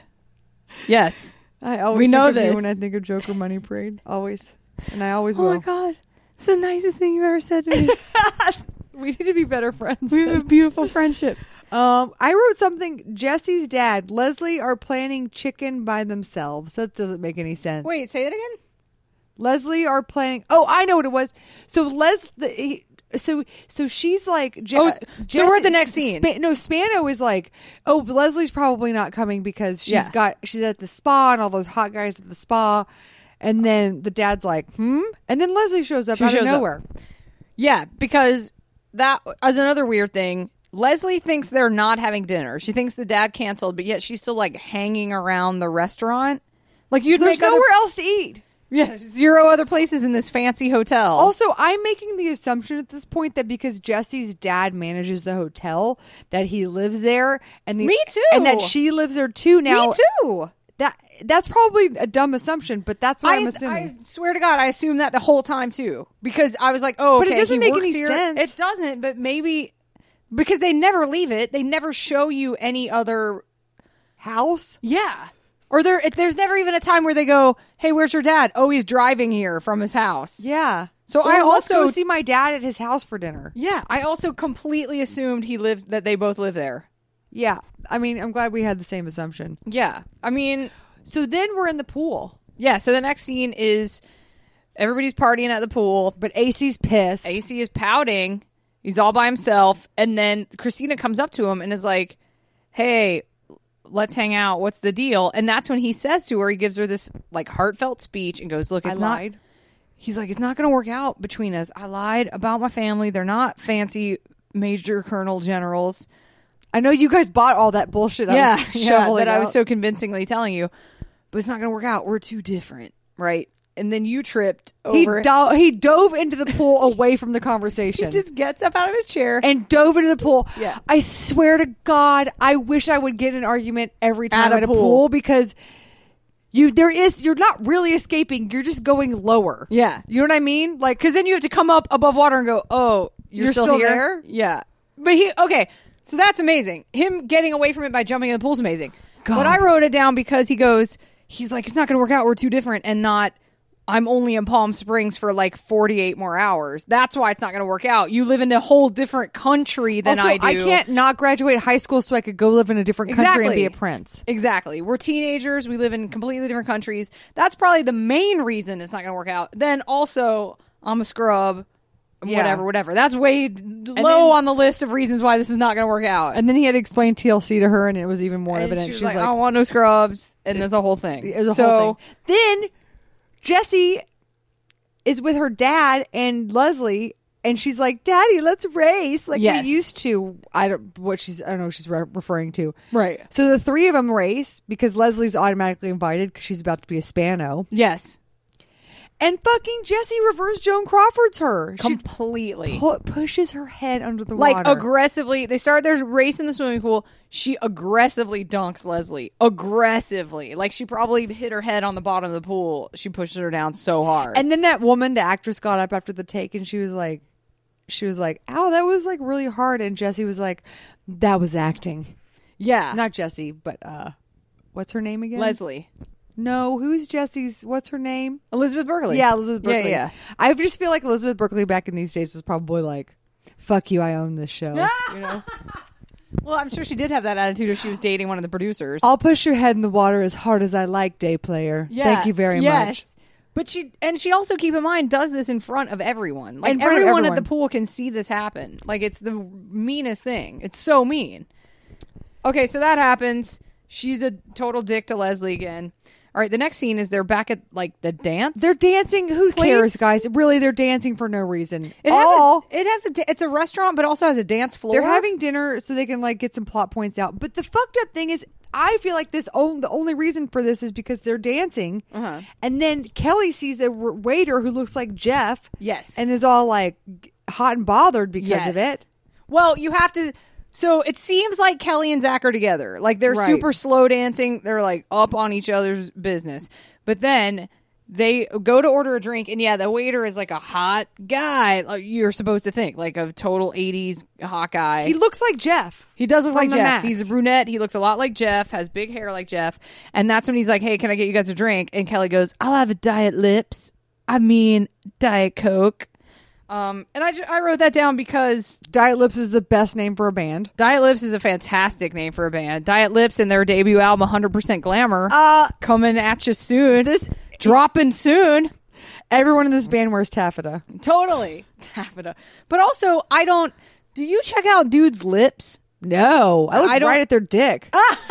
[SPEAKER 4] Yes.
[SPEAKER 3] I always
[SPEAKER 4] we
[SPEAKER 3] think
[SPEAKER 4] know
[SPEAKER 3] of you
[SPEAKER 4] this.
[SPEAKER 3] when I think of Joker Money Parade. Always, and I always
[SPEAKER 4] Oh
[SPEAKER 3] will.
[SPEAKER 4] my god. It's the nicest thing you've ever said to me.
[SPEAKER 3] We need to be better friends.
[SPEAKER 4] We have a beautiful friendship.
[SPEAKER 3] Um, I wrote something. Jesse's dad, Leslie, are planning chicken by themselves. That doesn't make any sense.
[SPEAKER 4] Wait, say that again?
[SPEAKER 3] Leslie are planning. Oh, I know what it was. So Les, the, he- so so she's like. Je-
[SPEAKER 4] Oh, so we're at the next
[SPEAKER 3] Jesse-
[SPEAKER 4] scene.
[SPEAKER 3] Spa- no, Spano is like, oh, Leslie's probably not coming because she's
[SPEAKER 4] Yeah.
[SPEAKER 3] got she's at the spa and all those hot guys at the spa, and then the dad's like, hmm, and then Leslie shows up
[SPEAKER 4] She
[SPEAKER 3] out
[SPEAKER 4] shows
[SPEAKER 3] of
[SPEAKER 4] up.
[SPEAKER 3] nowhere.
[SPEAKER 4] Yeah, because that is another weird thing. Leslie thinks they're not having dinner. She thinks the dad canceled, but yet she's still like hanging around the restaurant. Like you'd
[SPEAKER 3] There's
[SPEAKER 4] make other-
[SPEAKER 3] nowhere else to eat.
[SPEAKER 4] Yeah, zero other places in this fancy hotel.
[SPEAKER 3] Also, I'm making the assumption at this point that because Jesse's dad manages the hotel, that he lives there, and the,
[SPEAKER 4] Me too.
[SPEAKER 3] and that she lives there too. Now,
[SPEAKER 4] me too.
[SPEAKER 3] That that's probably a dumb assumption, but that's what I, am assuming.
[SPEAKER 4] I swear to God, I assumed that the whole time too, because I was like, "Oh, okay,
[SPEAKER 3] but it doesn't
[SPEAKER 4] he
[SPEAKER 3] make
[SPEAKER 4] works
[SPEAKER 3] any
[SPEAKER 4] here."
[SPEAKER 3] sense.
[SPEAKER 4] It doesn't, but maybe because they never leave it, they never show you any other
[SPEAKER 3] House?
[SPEAKER 4] Yeah. Or there, it, there's never even a time where they go, "Hey, where's your dad?" Oh, he's driving here from his house.
[SPEAKER 3] Yeah.
[SPEAKER 4] So
[SPEAKER 3] Or
[SPEAKER 4] I
[SPEAKER 3] let's
[SPEAKER 4] also
[SPEAKER 3] go see my dad at his house for dinner.
[SPEAKER 4] Yeah, I also completely assumed he lives that they both live there.
[SPEAKER 3] Yeah. I mean, I'm glad we had the same assumption.
[SPEAKER 4] Yeah, I mean,
[SPEAKER 3] So then we're in the pool,
[SPEAKER 4] yeah. So the next scene is everybody's partying at the pool.
[SPEAKER 3] but A C's pissed.
[SPEAKER 4] A C is pouting. He's all by himself, and then Christina comes up to him and is like, "Hey, let's hang out. What's the deal?" And that's when he says to her, he gives her this like heartfelt speech and goes, "Look, it's
[SPEAKER 3] I
[SPEAKER 4] not."
[SPEAKER 3] lied.
[SPEAKER 4] He's like, "It's not going to work out between us. I lied about my family. They're not fancy major colonel generals.
[SPEAKER 3] I know you guys bought all that bullshit. I
[SPEAKER 4] yeah,
[SPEAKER 3] was
[SPEAKER 4] yeah,
[SPEAKER 3] shoveling
[SPEAKER 4] that I was
[SPEAKER 3] out.
[SPEAKER 4] so convincingly telling you, but it's not going to work out. We're too different, right?" And then you tripped
[SPEAKER 3] He,
[SPEAKER 4] over.
[SPEAKER 3] do- he dove into the pool away from the conversation.
[SPEAKER 4] He just gets up out of his chair.
[SPEAKER 3] and dove into the pool.
[SPEAKER 4] Yeah.
[SPEAKER 3] I swear to God, I wish I would get in an argument every time
[SPEAKER 4] At
[SPEAKER 3] at
[SPEAKER 4] a
[SPEAKER 3] a,
[SPEAKER 4] pool.
[SPEAKER 3] pool. because you there is you're not really escaping. You're just going lower.
[SPEAKER 4] Yeah.
[SPEAKER 3] You know what I mean? Like,
[SPEAKER 4] Because then you have to come up above water and go, "Oh, you're,
[SPEAKER 3] You're
[SPEAKER 4] still,
[SPEAKER 3] still
[SPEAKER 4] here?"
[SPEAKER 3] there?
[SPEAKER 4] Yeah. But he, okay, so that's amazing. Him getting away from it by jumping in the pool is amazing.
[SPEAKER 3] God.
[SPEAKER 4] But I wrote it down because he goes, he's like, "It's not going to work out. We're too different." And not, "I'm only in Palm Springs for like forty-eight more hours. That's why it's not going to work out. You live in a whole different country than
[SPEAKER 3] also,
[SPEAKER 4] I do."
[SPEAKER 3] can't not graduate high school so I could go live in a different country and
[SPEAKER 4] Exactly.
[SPEAKER 3] be a prince.
[SPEAKER 4] Exactly. We're teenagers. We live in completely different countries. That's probably the main reason it's not going to work out. Then also, I'm a scrub.
[SPEAKER 3] Yeah.
[SPEAKER 4] Whatever, whatever. That's way low
[SPEAKER 3] then-
[SPEAKER 4] on the list of reasons why this is not going to work out.
[SPEAKER 3] And then he had to explain T L C to her, and it was even more
[SPEAKER 4] And
[SPEAKER 3] evident.
[SPEAKER 4] she was
[SPEAKER 3] She
[SPEAKER 4] like, "I don't want no scrubs," and there's a whole thing.
[SPEAKER 3] It was a
[SPEAKER 4] so,
[SPEAKER 3] whole thing. Then Jessie is with her dad and Leslie, and she's like, "Daddy, let's race like
[SPEAKER 4] Yes.
[SPEAKER 3] we used to." I don't what she's I don't know what she's re- referring to.
[SPEAKER 4] Right.
[SPEAKER 3] So the three of them race because Leslie's automatically invited because she's about to be a Spano,
[SPEAKER 4] Yes,
[SPEAKER 3] and fucking Jessie reverse Joan Crawford's her. She
[SPEAKER 4] completely.
[SPEAKER 3] pu- pushes her head under the
[SPEAKER 4] Like
[SPEAKER 3] water.
[SPEAKER 4] aggressively, they start their race in the swimming pool. She aggressively dunks Leslie. Aggressively, like she probably hit her head on the bottom of the pool. She pushes her down so hard.
[SPEAKER 3] And then that woman, the actress, got up after the take, and she was like, "She was like, ow, that was like really hard." And Jessie was like, "That was acting."
[SPEAKER 4] yeah,
[SPEAKER 3] Not Jessie, but uh, what's her name again?
[SPEAKER 4] Leslie,
[SPEAKER 3] No, who's Jessie's? What's her name?
[SPEAKER 4] Elizabeth Berkley.
[SPEAKER 3] Yeah, Elizabeth
[SPEAKER 4] Yeah,
[SPEAKER 3] Berkley.
[SPEAKER 4] yeah.
[SPEAKER 3] I just feel like Elizabeth Berkley back in these days was probably like, "Fuck you, I own this show." You know,
[SPEAKER 4] Well, I'm sure she did have that attitude if she was dating one of the producers.
[SPEAKER 3] I'll push your head in the water as hard as I like, day player.
[SPEAKER 4] Yeah,
[SPEAKER 3] Thank you very
[SPEAKER 4] yes.
[SPEAKER 3] much.
[SPEAKER 4] But she and she also, keep in mind, does this in front of everyone. Like
[SPEAKER 3] In front of
[SPEAKER 4] everyone at
[SPEAKER 3] everyone.
[SPEAKER 4] the pool can see this happen. Like it's the meanest thing. It's so mean. Okay, so that happens. She's a total dick to Leslie again. All right, the next scene is they're back at like the dance.
[SPEAKER 3] They're dancing. Who
[SPEAKER 4] Place?
[SPEAKER 3] cares, guys? Really, they're dancing for no reason.
[SPEAKER 4] it
[SPEAKER 3] All
[SPEAKER 4] has a, it has a da- it's a restaurant, but also has a dance floor.
[SPEAKER 3] they're having dinner so they can like get some plot points out. But the fucked up thing is, I feel like this on, the only reason for this is because they're dancing,
[SPEAKER 4] Uh-huh.
[SPEAKER 3] and then Kelly sees a w- waiter who looks like Jeff,
[SPEAKER 4] Yes.
[SPEAKER 3] and is all like g- hot and bothered because
[SPEAKER 4] Yes.
[SPEAKER 3] of it.
[SPEAKER 4] Well, you have to. So it seems like Kelly and Zach are together. Like they're
[SPEAKER 3] Right.
[SPEAKER 4] super slow dancing. They're like up on each other's business. But then they go to order a drink, and yeah, the waiter is like a hot guy. Like you're supposed to think, like a total eighties hot guy.
[SPEAKER 3] He looks like Jeff.
[SPEAKER 4] He does look
[SPEAKER 3] from
[SPEAKER 4] like
[SPEAKER 3] the
[SPEAKER 4] Jeff.
[SPEAKER 3] Max.
[SPEAKER 4] He's a brunette. He looks a lot like Jeff, has big hair like Jeff. And that's when he's like, "Hey, can I get you guys a drink?" And Kelly goes, "I'll have a Diet Lips. I mean, Diet Coke." Um, and I, ju- I wrote that down because
[SPEAKER 3] Diet Lips is the best name for a band.
[SPEAKER 4] Diet Lips is a fantastic name for a band. Diet Lips and their debut album, one hundred percent Glamour,
[SPEAKER 3] Uh,
[SPEAKER 4] coming at you soon.
[SPEAKER 3] This
[SPEAKER 4] Dropping soon.
[SPEAKER 3] everyone in this band wears taffeta.
[SPEAKER 4] Totally. Taffeta. But also, I don't... Do you check out dudes' lips?
[SPEAKER 3] No, I look
[SPEAKER 4] I don't-
[SPEAKER 3] right at their dick.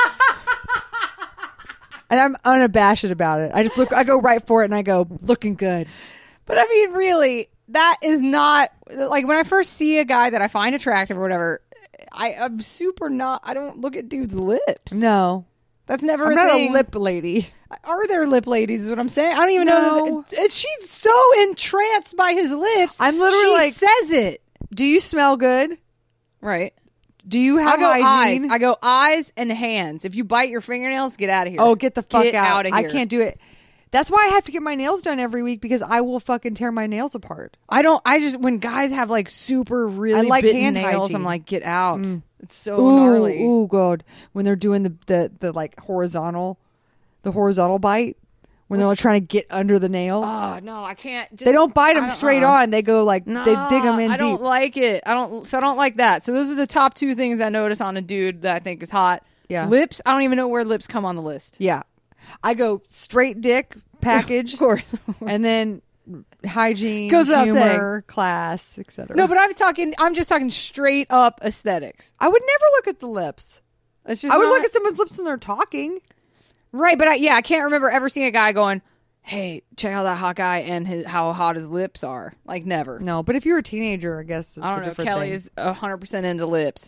[SPEAKER 3] And I'm unabashed about it. I just look, I go right for it and I go, looking good.
[SPEAKER 4] But I mean, really, that is not... Like, when I first see a guy that I find attractive or whatever, I, I'm super not... I don't look at dudes' lips.
[SPEAKER 3] No.
[SPEAKER 4] That's never
[SPEAKER 3] I'm
[SPEAKER 4] a
[SPEAKER 3] not
[SPEAKER 4] thing.
[SPEAKER 3] a lip lady.
[SPEAKER 4] Are there lip ladies is what I'm saying? I don't even know.
[SPEAKER 3] No.
[SPEAKER 4] That, she's so entranced by his lips.
[SPEAKER 3] I'm literally
[SPEAKER 4] she
[SPEAKER 3] like-
[SPEAKER 4] says it.
[SPEAKER 3] Do you smell good?
[SPEAKER 4] Right.
[SPEAKER 3] Do you have
[SPEAKER 4] I go
[SPEAKER 3] hygiene?
[SPEAKER 4] eyes. I go eyes and hands. If you bite your fingernails, get out of here.
[SPEAKER 3] Oh, get the fuck
[SPEAKER 4] Get
[SPEAKER 3] out.
[SPEAKER 4] out of
[SPEAKER 3] I
[SPEAKER 4] here.
[SPEAKER 3] can't do it. That's why I have to get my nails done every week because I will fucking tear my nails apart.
[SPEAKER 4] I don't. I just when guys have like super really
[SPEAKER 3] I like
[SPEAKER 4] bitten
[SPEAKER 3] hand
[SPEAKER 4] nails,
[SPEAKER 3] hygiene.
[SPEAKER 4] I'm like, get out. It's so
[SPEAKER 3] Ooh,
[SPEAKER 4] gnarly.
[SPEAKER 3] ooh, God. When they're doing the, the, the like horizontal, the horizontal bite, when they're like trying to get under the nail.
[SPEAKER 4] Oh no, I can't. Just,
[SPEAKER 3] They don't bite
[SPEAKER 4] I
[SPEAKER 3] them
[SPEAKER 4] don't-
[SPEAKER 3] straight
[SPEAKER 4] uh-uh.
[SPEAKER 3] on. They go like,
[SPEAKER 4] No,
[SPEAKER 3] they dig them in
[SPEAKER 4] I
[SPEAKER 3] deep.
[SPEAKER 4] don't like it. I don't. So I don't like that. So those are the top two things I notice on a dude that I think is hot.
[SPEAKER 3] Yeah.
[SPEAKER 4] Lips. I don't even know where lips come on the list.
[SPEAKER 3] Yeah. I go straight dick package.
[SPEAKER 4] Of course.
[SPEAKER 3] And then hygiene,
[SPEAKER 4] Goes without
[SPEAKER 3] humor, class, et cetera.
[SPEAKER 4] No, but I'm talking. I'm just talking straight up aesthetics.
[SPEAKER 3] I would never look at the lips.
[SPEAKER 4] It's just
[SPEAKER 3] I would
[SPEAKER 4] not-
[SPEAKER 3] look at someone's lips when they're talking.
[SPEAKER 4] right, but I, yeah, I can't remember ever seeing a guy going, "Hey, check out that hot guy and his, how hot his lips are." Like never.
[SPEAKER 3] No, but if you're a teenager, I guess it's
[SPEAKER 4] I
[SPEAKER 3] a
[SPEAKER 4] don't know.
[SPEAKER 3] different
[SPEAKER 4] Kelly
[SPEAKER 3] thing.
[SPEAKER 4] is a hundred percent into lips,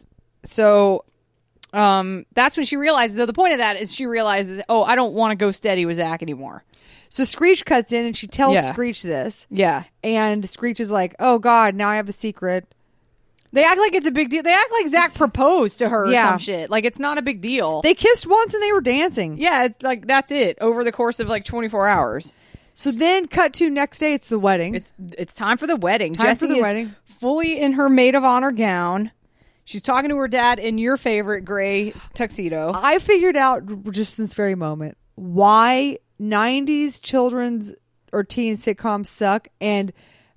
[SPEAKER 4] so um, that's when she realizes. Though the point of that is she realizes, oh, I don't want to go steady with Zach anymore.
[SPEAKER 3] So Screech cuts in and she tells
[SPEAKER 4] Yeah.
[SPEAKER 3] Screech this.
[SPEAKER 4] Yeah,
[SPEAKER 3] And Screech is like, oh, God, now I have a secret.
[SPEAKER 4] they act like it's a big deal. They act like Zach proposed to her or
[SPEAKER 3] Yeah.
[SPEAKER 4] some shit. Like it's not a big deal.
[SPEAKER 3] They kissed once and they were dancing.
[SPEAKER 4] yeah, it's like that's it over the course of like twenty-four hours.
[SPEAKER 3] So then cut to next day, it's the wedding.
[SPEAKER 4] It's it's time for the wedding.
[SPEAKER 3] Time
[SPEAKER 4] Jessie
[SPEAKER 3] for the
[SPEAKER 4] is
[SPEAKER 3] wedding.
[SPEAKER 4] fully in her maid of honor gown. She's talking to her dad in your favorite gray tuxedo.
[SPEAKER 3] I figured out just this very moment why nineties children's or teen sitcoms suck and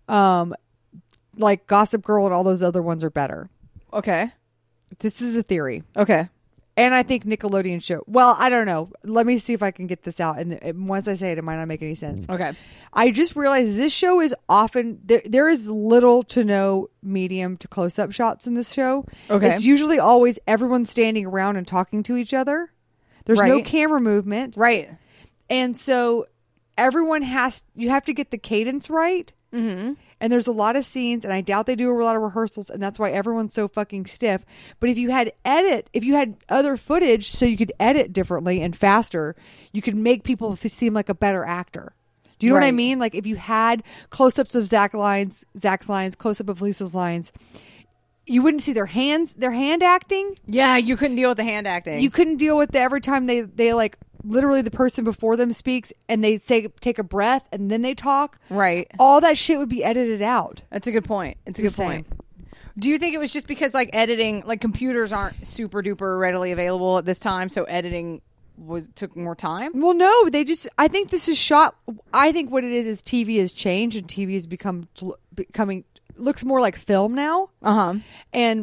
[SPEAKER 3] um like Gossip Girl and all those other ones are better.
[SPEAKER 4] Okay.
[SPEAKER 3] This is a theory.
[SPEAKER 4] Okay.
[SPEAKER 3] And I think Nickelodeon show. Well, I don't know. Let me see if I can get this out. And and once I say it, it might not make any sense.
[SPEAKER 4] Okay.
[SPEAKER 3] I just realized this show is often there. There is little to no medium to close up shots in this show.
[SPEAKER 4] Okay.
[SPEAKER 3] It's usually always everyone standing around and talking to each other. There's no
[SPEAKER 4] Right.
[SPEAKER 3] camera movement,
[SPEAKER 4] Right.
[SPEAKER 3] and so everyone has. You have to get the cadence right. Mm-hmm. And there's a lot of scenes, and I doubt they do a lot of rehearsals, and that's why everyone's so fucking stiff. But if you had edit, if you had other footage, so you could edit differently and faster, you could make people f- seem like a better actor. Do you know what I
[SPEAKER 4] Right.
[SPEAKER 3] mean? Like if you had close-ups of Zach lines, Zach's lines, close-up of Lisa's lines, you wouldn't see their hands, their hand acting.
[SPEAKER 4] Yeah, you couldn't deal with the hand acting.
[SPEAKER 3] You couldn't deal with the every time they they like literally the person before them speaks and they say take a breath and then they talk.
[SPEAKER 4] right.
[SPEAKER 3] All that shit would be edited out.
[SPEAKER 4] That's a good point. It's a
[SPEAKER 3] Just
[SPEAKER 4] good point. Do you think it was just because like editing, like computers aren't super duper readily available at this time, so editing was took more time?
[SPEAKER 3] Well, no, they just. I think this is shot. I think what it is is T V has changed and T V has become becoming looks more like film now.
[SPEAKER 4] Uh huh.
[SPEAKER 3] And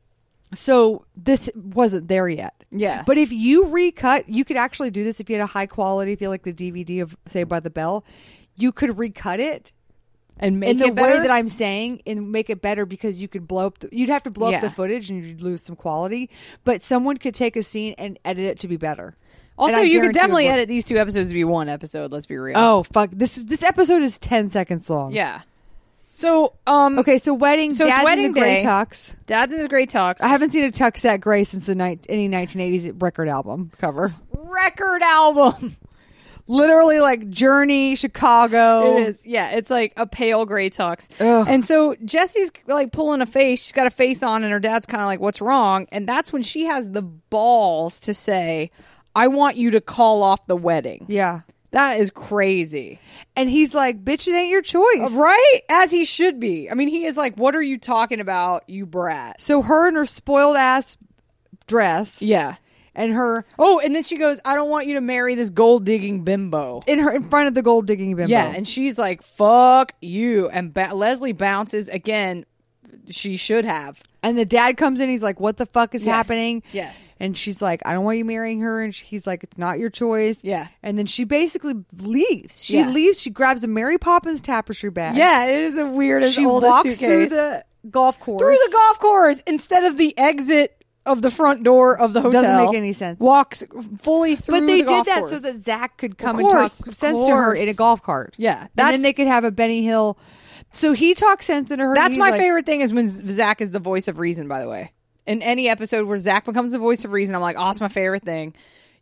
[SPEAKER 3] so this wasn't there yet.
[SPEAKER 4] Yeah.
[SPEAKER 3] But if you recut, you could actually do this if you had a high quality, if you had like the D V D of Saved by the Bell, you could recut it
[SPEAKER 4] And make
[SPEAKER 3] in the
[SPEAKER 4] it
[SPEAKER 3] way
[SPEAKER 4] better?
[SPEAKER 3] that I'm saying and make it better because you could blow up. The, you'd have to blow
[SPEAKER 4] Yeah.
[SPEAKER 3] up the footage and you'd lose some quality. But someone could take a scene and edit it to be better.
[SPEAKER 4] Also,
[SPEAKER 3] And I
[SPEAKER 4] you could
[SPEAKER 3] guarantee it
[SPEAKER 4] definitely
[SPEAKER 3] would.
[SPEAKER 4] edit these two episodes to be one episode. Let's be real.
[SPEAKER 3] Oh fuck! This this episode is ten seconds long.
[SPEAKER 4] yeah. So, um,
[SPEAKER 3] Okay, so wedding.
[SPEAKER 4] So it's
[SPEAKER 3] Dad's
[SPEAKER 4] wedding
[SPEAKER 3] in the gray
[SPEAKER 4] day.
[SPEAKER 3] tux.
[SPEAKER 4] Dad's in his great talks.
[SPEAKER 3] I haven't seen a tux that gray since the ni- any nineteen eighties record album cover.
[SPEAKER 4] record album.
[SPEAKER 3] Literally like Journey, Chicago.
[SPEAKER 4] It is. Yeah, it's like a pale gray tux.
[SPEAKER 3] Ugh.
[SPEAKER 4] And so Jessie's like pulling a face. She's got a face on, and her dad's kind of like, "What's wrong?" And that's when she has the balls to say, "I want you to call off the wedding."
[SPEAKER 3] Yeah.
[SPEAKER 4] That is crazy.
[SPEAKER 3] And he's like, bitch, it ain't your choice.
[SPEAKER 4] Right? As he should be. I mean, he is like, "What are you talking about, you brat?"
[SPEAKER 3] So her in her spoiled ass dress
[SPEAKER 4] Yeah.
[SPEAKER 3] and her
[SPEAKER 4] Oh, and then she goes, "I don't want you to marry this gold digging bimbo."
[SPEAKER 3] in her in front of the gold digging bimbo.
[SPEAKER 4] Yeah, and she's like, "Fuck you." And ba- Leslie bounces again. She should have.
[SPEAKER 3] And the dad comes in, he's like, what the fuck is
[SPEAKER 4] Yes.
[SPEAKER 3] happening?
[SPEAKER 4] Yes.
[SPEAKER 3] And she's like, I don't want you marrying her. And she- he's like, it's not your choice.
[SPEAKER 4] Yeah.
[SPEAKER 3] And then she basically leaves. She
[SPEAKER 4] Yeah.
[SPEAKER 3] leaves. She grabs a Mary Poppins tapestry bag.
[SPEAKER 4] Yeah, it is a weirdest
[SPEAKER 3] She
[SPEAKER 4] oldest
[SPEAKER 3] walks
[SPEAKER 4] suitcase.
[SPEAKER 3] through the golf course.
[SPEAKER 4] through the golf course instead of the exit of the front door of the hotel.
[SPEAKER 3] Doesn't make any sense.
[SPEAKER 4] Walks fully through.
[SPEAKER 3] But they
[SPEAKER 4] the
[SPEAKER 3] did
[SPEAKER 4] golf
[SPEAKER 3] that
[SPEAKER 4] course.
[SPEAKER 3] so that Zach could come
[SPEAKER 4] course,
[SPEAKER 3] and
[SPEAKER 4] of
[SPEAKER 3] talk sense to her
[SPEAKER 4] course.
[SPEAKER 3] in a golf cart.
[SPEAKER 4] Yeah,
[SPEAKER 3] And
[SPEAKER 4] that's
[SPEAKER 3] then they could have a Benny Hill. So he talks sense into her. and
[SPEAKER 4] that's
[SPEAKER 3] he's
[SPEAKER 4] my
[SPEAKER 3] like,
[SPEAKER 4] favorite thing is when Zach is the voice of reason. By the way, in any episode where Zach becomes the voice of reason, I'm like, oh, it's my favorite thing.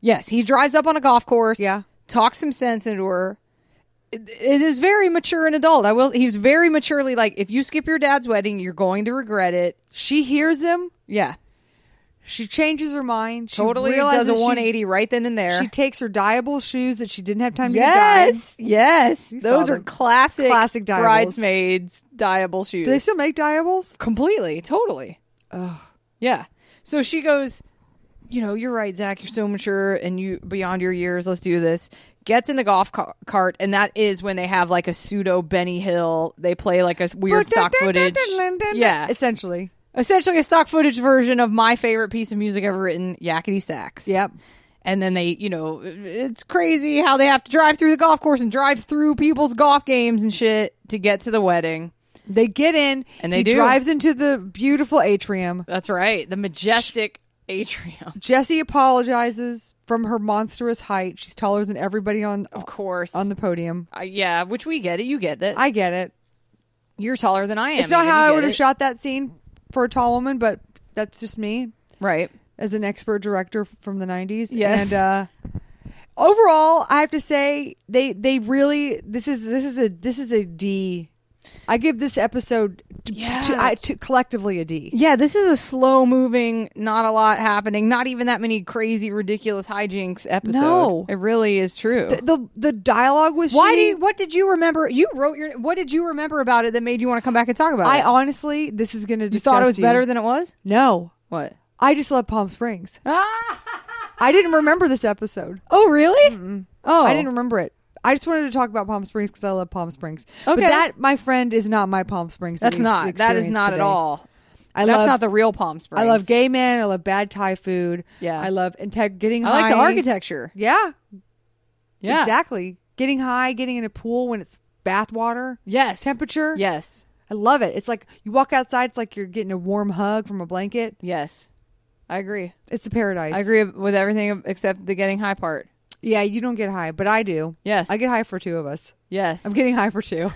[SPEAKER 4] Yes, he drives up on a golf course.
[SPEAKER 3] Yeah.
[SPEAKER 4] Talks some sense into her. It, it is very mature and adult. I will. He's very maturely like, if you skip your dad's wedding, you're going to regret it.
[SPEAKER 3] She hears him.
[SPEAKER 4] Yeah.
[SPEAKER 3] She changes her mind. She
[SPEAKER 4] Totally
[SPEAKER 3] realizes
[SPEAKER 4] does a
[SPEAKER 3] she's-
[SPEAKER 4] one eighty right then and there.
[SPEAKER 3] She takes her dyeable shoes that she didn't have time to
[SPEAKER 4] yes,
[SPEAKER 3] get dyed.
[SPEAKER 4] yes.
[SPEAKER 3] You
[SPEAKER 4] Those
[SPEAKER 3] saw
[SPEAKER 4] are
[SPEAKER 3] them.
[SPEAKER 4] classic,
[SPEAKER 3] Classic dyeables.
[SPEAKER 4] bridesmaids dyeable shoes.
[SPEAKER 3] Do they still make dyables?
[SPEAKER 4] Completely, totally. Yeah. So she goes, you know, you're right, Zach. You're so mature and you beyond your years. Let's do this. Gets in the golf ca- cart, and that is when they have like a pseudo Benny Hill. They play like a weird stock footage. Yeah.
[SPEAKER 3] Essentially.
[SPEAKER 4] Essentially a stock footage version of my favorite piece of music ever written, Yakety Sax.
[SPEAKER 3] Yep.
[SPEAKER 4] And then they, you know, it's crazy how they have to drive through the golf course and drive through people's golf games and shit to get to the wedding.
[SPEAKER 3] They get in,
[SPEAKER 4] And they
[SPEAKER 3] he
[SPEAKER 4] do.
[SPEAKER 3] drives into the beautiful atrium.
[SPEAKER 4] That's right. The majestic atrium.
[SPEAKER 3] Jessie apologizes from her monstrous height. She's taller than everybody on
[SPEAKER 4] Of course.
[SPEAKER 3] on the podium.
[SPEAKER 4] Uh, yeah, which we get it. You get it.
[SPEAKER 3] I get it.
[SPEAKER 4] You're taller than I am.
[SPEAKER 3] It's not
[SPEAKER 4] even.
[SPEAKER 3] how
[SPEAKER 4] You
[SPEAKER 3] I
[SPEAKER 4] get
[SPEAKER 3] would have
[SPEAKER 4] it.
[SPEAKER 3] shot that scene for a tall woman, but that's just me
[SPEAKER 4] Right.
[SPEAKER 3] as an expert director from the nineties.
[SPEAKER 4] Yes.
[SPEAKER 3] And uh, overall, I have to say they they really this is this is a this is a D. I give this episode to,
[SPEAKER 4] Yeah.
[SPEAKER 3] to, I, to collectively a D.
[SPEAKER 4] Yeah, this is a slow moving, not a lot happening, not even that many crazy, ridiculous hijinks episode.
[SPEAKER 3] No.
[SPEAKER 4] It really is true.
[SPEAKER 3] The, the the dialogue was
[SPEAKER 4] Why do
[SPEAKER 3] shitty.
[SPEAKER 4] you, what did you remember? You wrote your, what did you remember about it that made you want to come back and talk about
[SPEAKER 3] I
[SPEAKER 4] it?
[SPEAKER 3] honestly, this is going to
[SPEAKER 4] You thought it was
[SPEAKER 3] you.
[SPEAKER 4] better than it was?
[SPEAKER 3] No,
[SPEAKER 4] What?
[SPEAKER 3] I just love Palm Springs. I didn't remember this episode.
[SPEAKER 4] Oh, really? Oh.
[SPEAKER 3] I didn't remember it. I just wanted to talk about Palm Springs because I love Palm Springs. But
[SPEAKER 4] Okay.
[SPEAKER 3] that, my friend, is not my Palm Springs.
[SPEAKER 4] That's
[SPEAKER 3] ex-
[SPEAKER 4] not. That is
[SPEAKER 3] experience
[SPEAKER 4] not at
[SPEAKER 3] today.
[SPEAKER 4] all.
[SPEAKER 3] I
[SPEAKER 4] That's
[SPEAKER 3] love,
[SPEAKER 4] not the real Palm Springs.
[SPEAKER 3] I love gay men. I love bad Thai food.
[SPEAKER 4] Yeah.
[SPEAKER 3] I love integ- getting
[SPEAKER 4] I
[SPEAKER 3] high.
[SPEAKER 4] like the architecture.
[SPEAKER 3] Yeah,
[SPEAKER 4] Yeah.
[SPEAKER 3] exactly. Getting high, getting in a pool when it's bath water
[SPEAKER 4] Yes.
[SPEAKER 3] temperature.
[SPEAKER 4] Yes.
[SPEAKER 3] I love it. It's like you walk outside. It's like you're getting a warm hug from a blanket.
[SPEAKER 4] Yes. I agree.
[SPEAKER 3] It's a paradise.
[SPEAKER 4] I agree with everything except the getting high part.
[SPEAKER 3] Yeah, you don't get high, but I do.
[SPEAKER 4] Yes.
[SPEAKER 3] I get high for two of us.
[SPEAKER 4] Yes.
[SPEAKER 3] I'm getting high for two.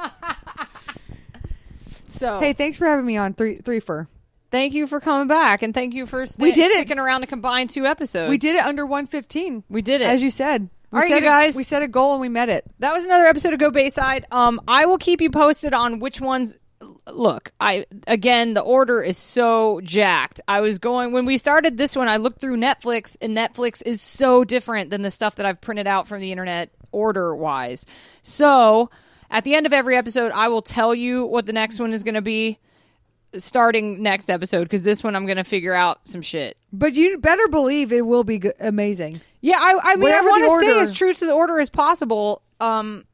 [SPEAKER 4] so
[SPEAKER 3] Hey, thanks for having me on three three for.
[SPEAKER 4] thank you for coming back, and thank you for sta-
[SPEAKER 3] We did it.
[SPEAKER 4] sticking around to combine two episodes.
[SPEAKER 3] We did it under one fifteen.
[SPEAKER 4] We did it.
[SPEAKER 3] As you said. We
[SPEAKER 4] All right,
[SPEAKER 3] set
[SPEAKER 4] you
[SPEAKER 3] a-
[SPEAKER 4] guys.
[SPEAKER 3] we set a goal and we met it.
[SPEAKER 4] That was another episode of Go Bayside. Um, I will keep you posted on which ones. Look, I again the order is so jacked. I was going when we started this one. I looked through Netflix, and Netflix is so different than the stuff that I've printed out from the internet order wise. So at the end of every episode, I will tell you what the next one is going to be. Starting next episode, because this one I'm going to figure out some shit.
[SPEAKER 3] But you better believe it will be go- amazing.
[SPEAKER 4] Yeah, I, I mean,
[SPEAKER 3] Whatever
[SPEAKER 4] I want
[SPEAKER 3] the
[SPEAKER 4] to stay
[SPEAKER 3] order-
[SPEAKER 4] as true to the order as possible. Um,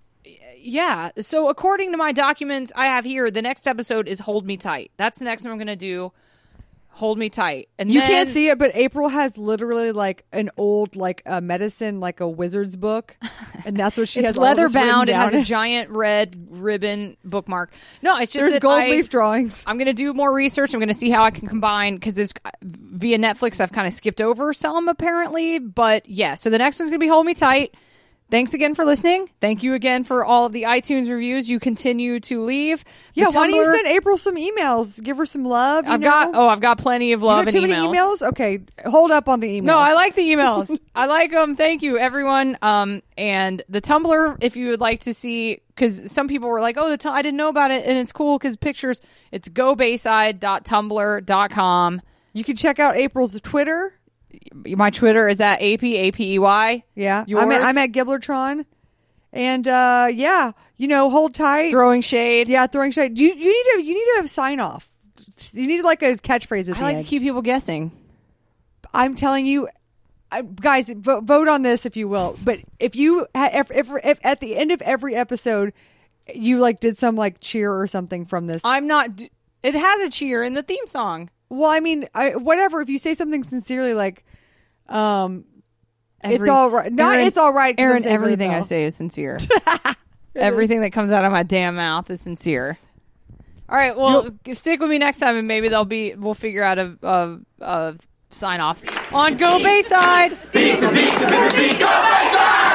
[SPEAKER 4] yeah. So according to my documents I have here, the next episode is Hold Me Tight. That's the next one I'm going to do. Hold Me Tight. And
[SPEAKER 3] You
[SPEAKER 4] then,
[SPEAKER 3] can't see it, but April has literally like an old like a medicine, like a wizard's book, and that's what she
[SPEAKER 4] it's
[SPEAKER 3] has. all
[SPEAKER 4] leather
[SPEAKER 3] this written
[SPEAKER 4] bound. It has
[SPEAKER 3] down.
[SPEAKER 4] a giant red ribbon bookmark. No, it's just
[SPEAKER 3] There's
[SPEAKER 4] that
[SPEAKER 3] gold
[SPEAKER 4] I,
[SPEAKER 3] leaf drawings.
[SPEAKER 4] I'm going to do more research. I'm going to see how I can combine because there's via Netflix. I've kind of skipped over some apparently, but yeah. So the next one's going to be Hold Me Tight. Thanks again for listening. Thank you again for all of the iTunes reviews you continue to leave. The
[SPEAKER 3] Yeah, why don't you
[SPEAKER 4] Tumblr-
[SPEAKER 3] send April some emails? Give her some love. You
[SPEAKER 4] I've
[SPEAKER 3] know?
[SPEAKER 4] got oh, I've got plenty of
[SPEAKER 3] You
[SPEAKER 4] love
[SPEAKER 3] got too
[SPEAKER 4] and
[SPEAKER 3] many
[SPEAKER 4] emails.
[SPEAKER 3] emails. Okay, hold up on the emails.
[SPEAKER 4] No, I like the emails. I like them. Thank you, everyone. Um, and the Tumblr, if you would like to see, because some people were like, "Oh, the t- I didn't know about it," and it's cool because pictures. It's go bayside dot tumblr dot com.
[SPEAKER 3] You can check out April's Twitter.
[SPEAKER 4] My Twitter is at A P A P E Y.
[SPEAKER 3] Yeah,
[SPEAKER 4] Yours?
[SPEAKER 3] I'm at, I'm at Gibblertron, and uh, yeah, you know, hold tight.
[SPEAKER 4] Throwing shade.
[SPEAKER 3] Yeah, throwing shade. You you need to you need to have sign off. You need like a catchphrase at
[SPEAKER 4] I
[SPEAKER 3] the
[SPEAKER 4] like
[SPEAKER 3] end.
[SPEAKER 4] to keep people guessing.
[SPEAKER 3] I'm telling you, I, guys, vote, vote on this if you will. But if you ha- if, if, if at the end of every episode, you like did some like cheer or something from this.
[SPEAKER 4] I'm not. D- it has a cheer in the theme song.
[SPEAKER 3] well, I mean, I, whatever. If you say something sincerely, like, um, it's
[SPEAKER 4] Every-
[SPEAKER 3] all right. Not
[SPEAKER 4] Aaron-
[SPEAKER 3] it's all right. 'cause I'm
[SPEAKER 4] Aaron,
[SPEAKER 3] saying really
[SPEAKER 4] everything I
[SPEAKER 3] well.
[SPEAKER 4] say is sincere. Everything that comes out of my damn mouth is sincere. All right, well, stick with me next time, and maybe they'll be. We'll figure out a, a, a sign off on Go Bayside.
[SPEAKER 2] Beep, beep, beep, beep, go Bayside!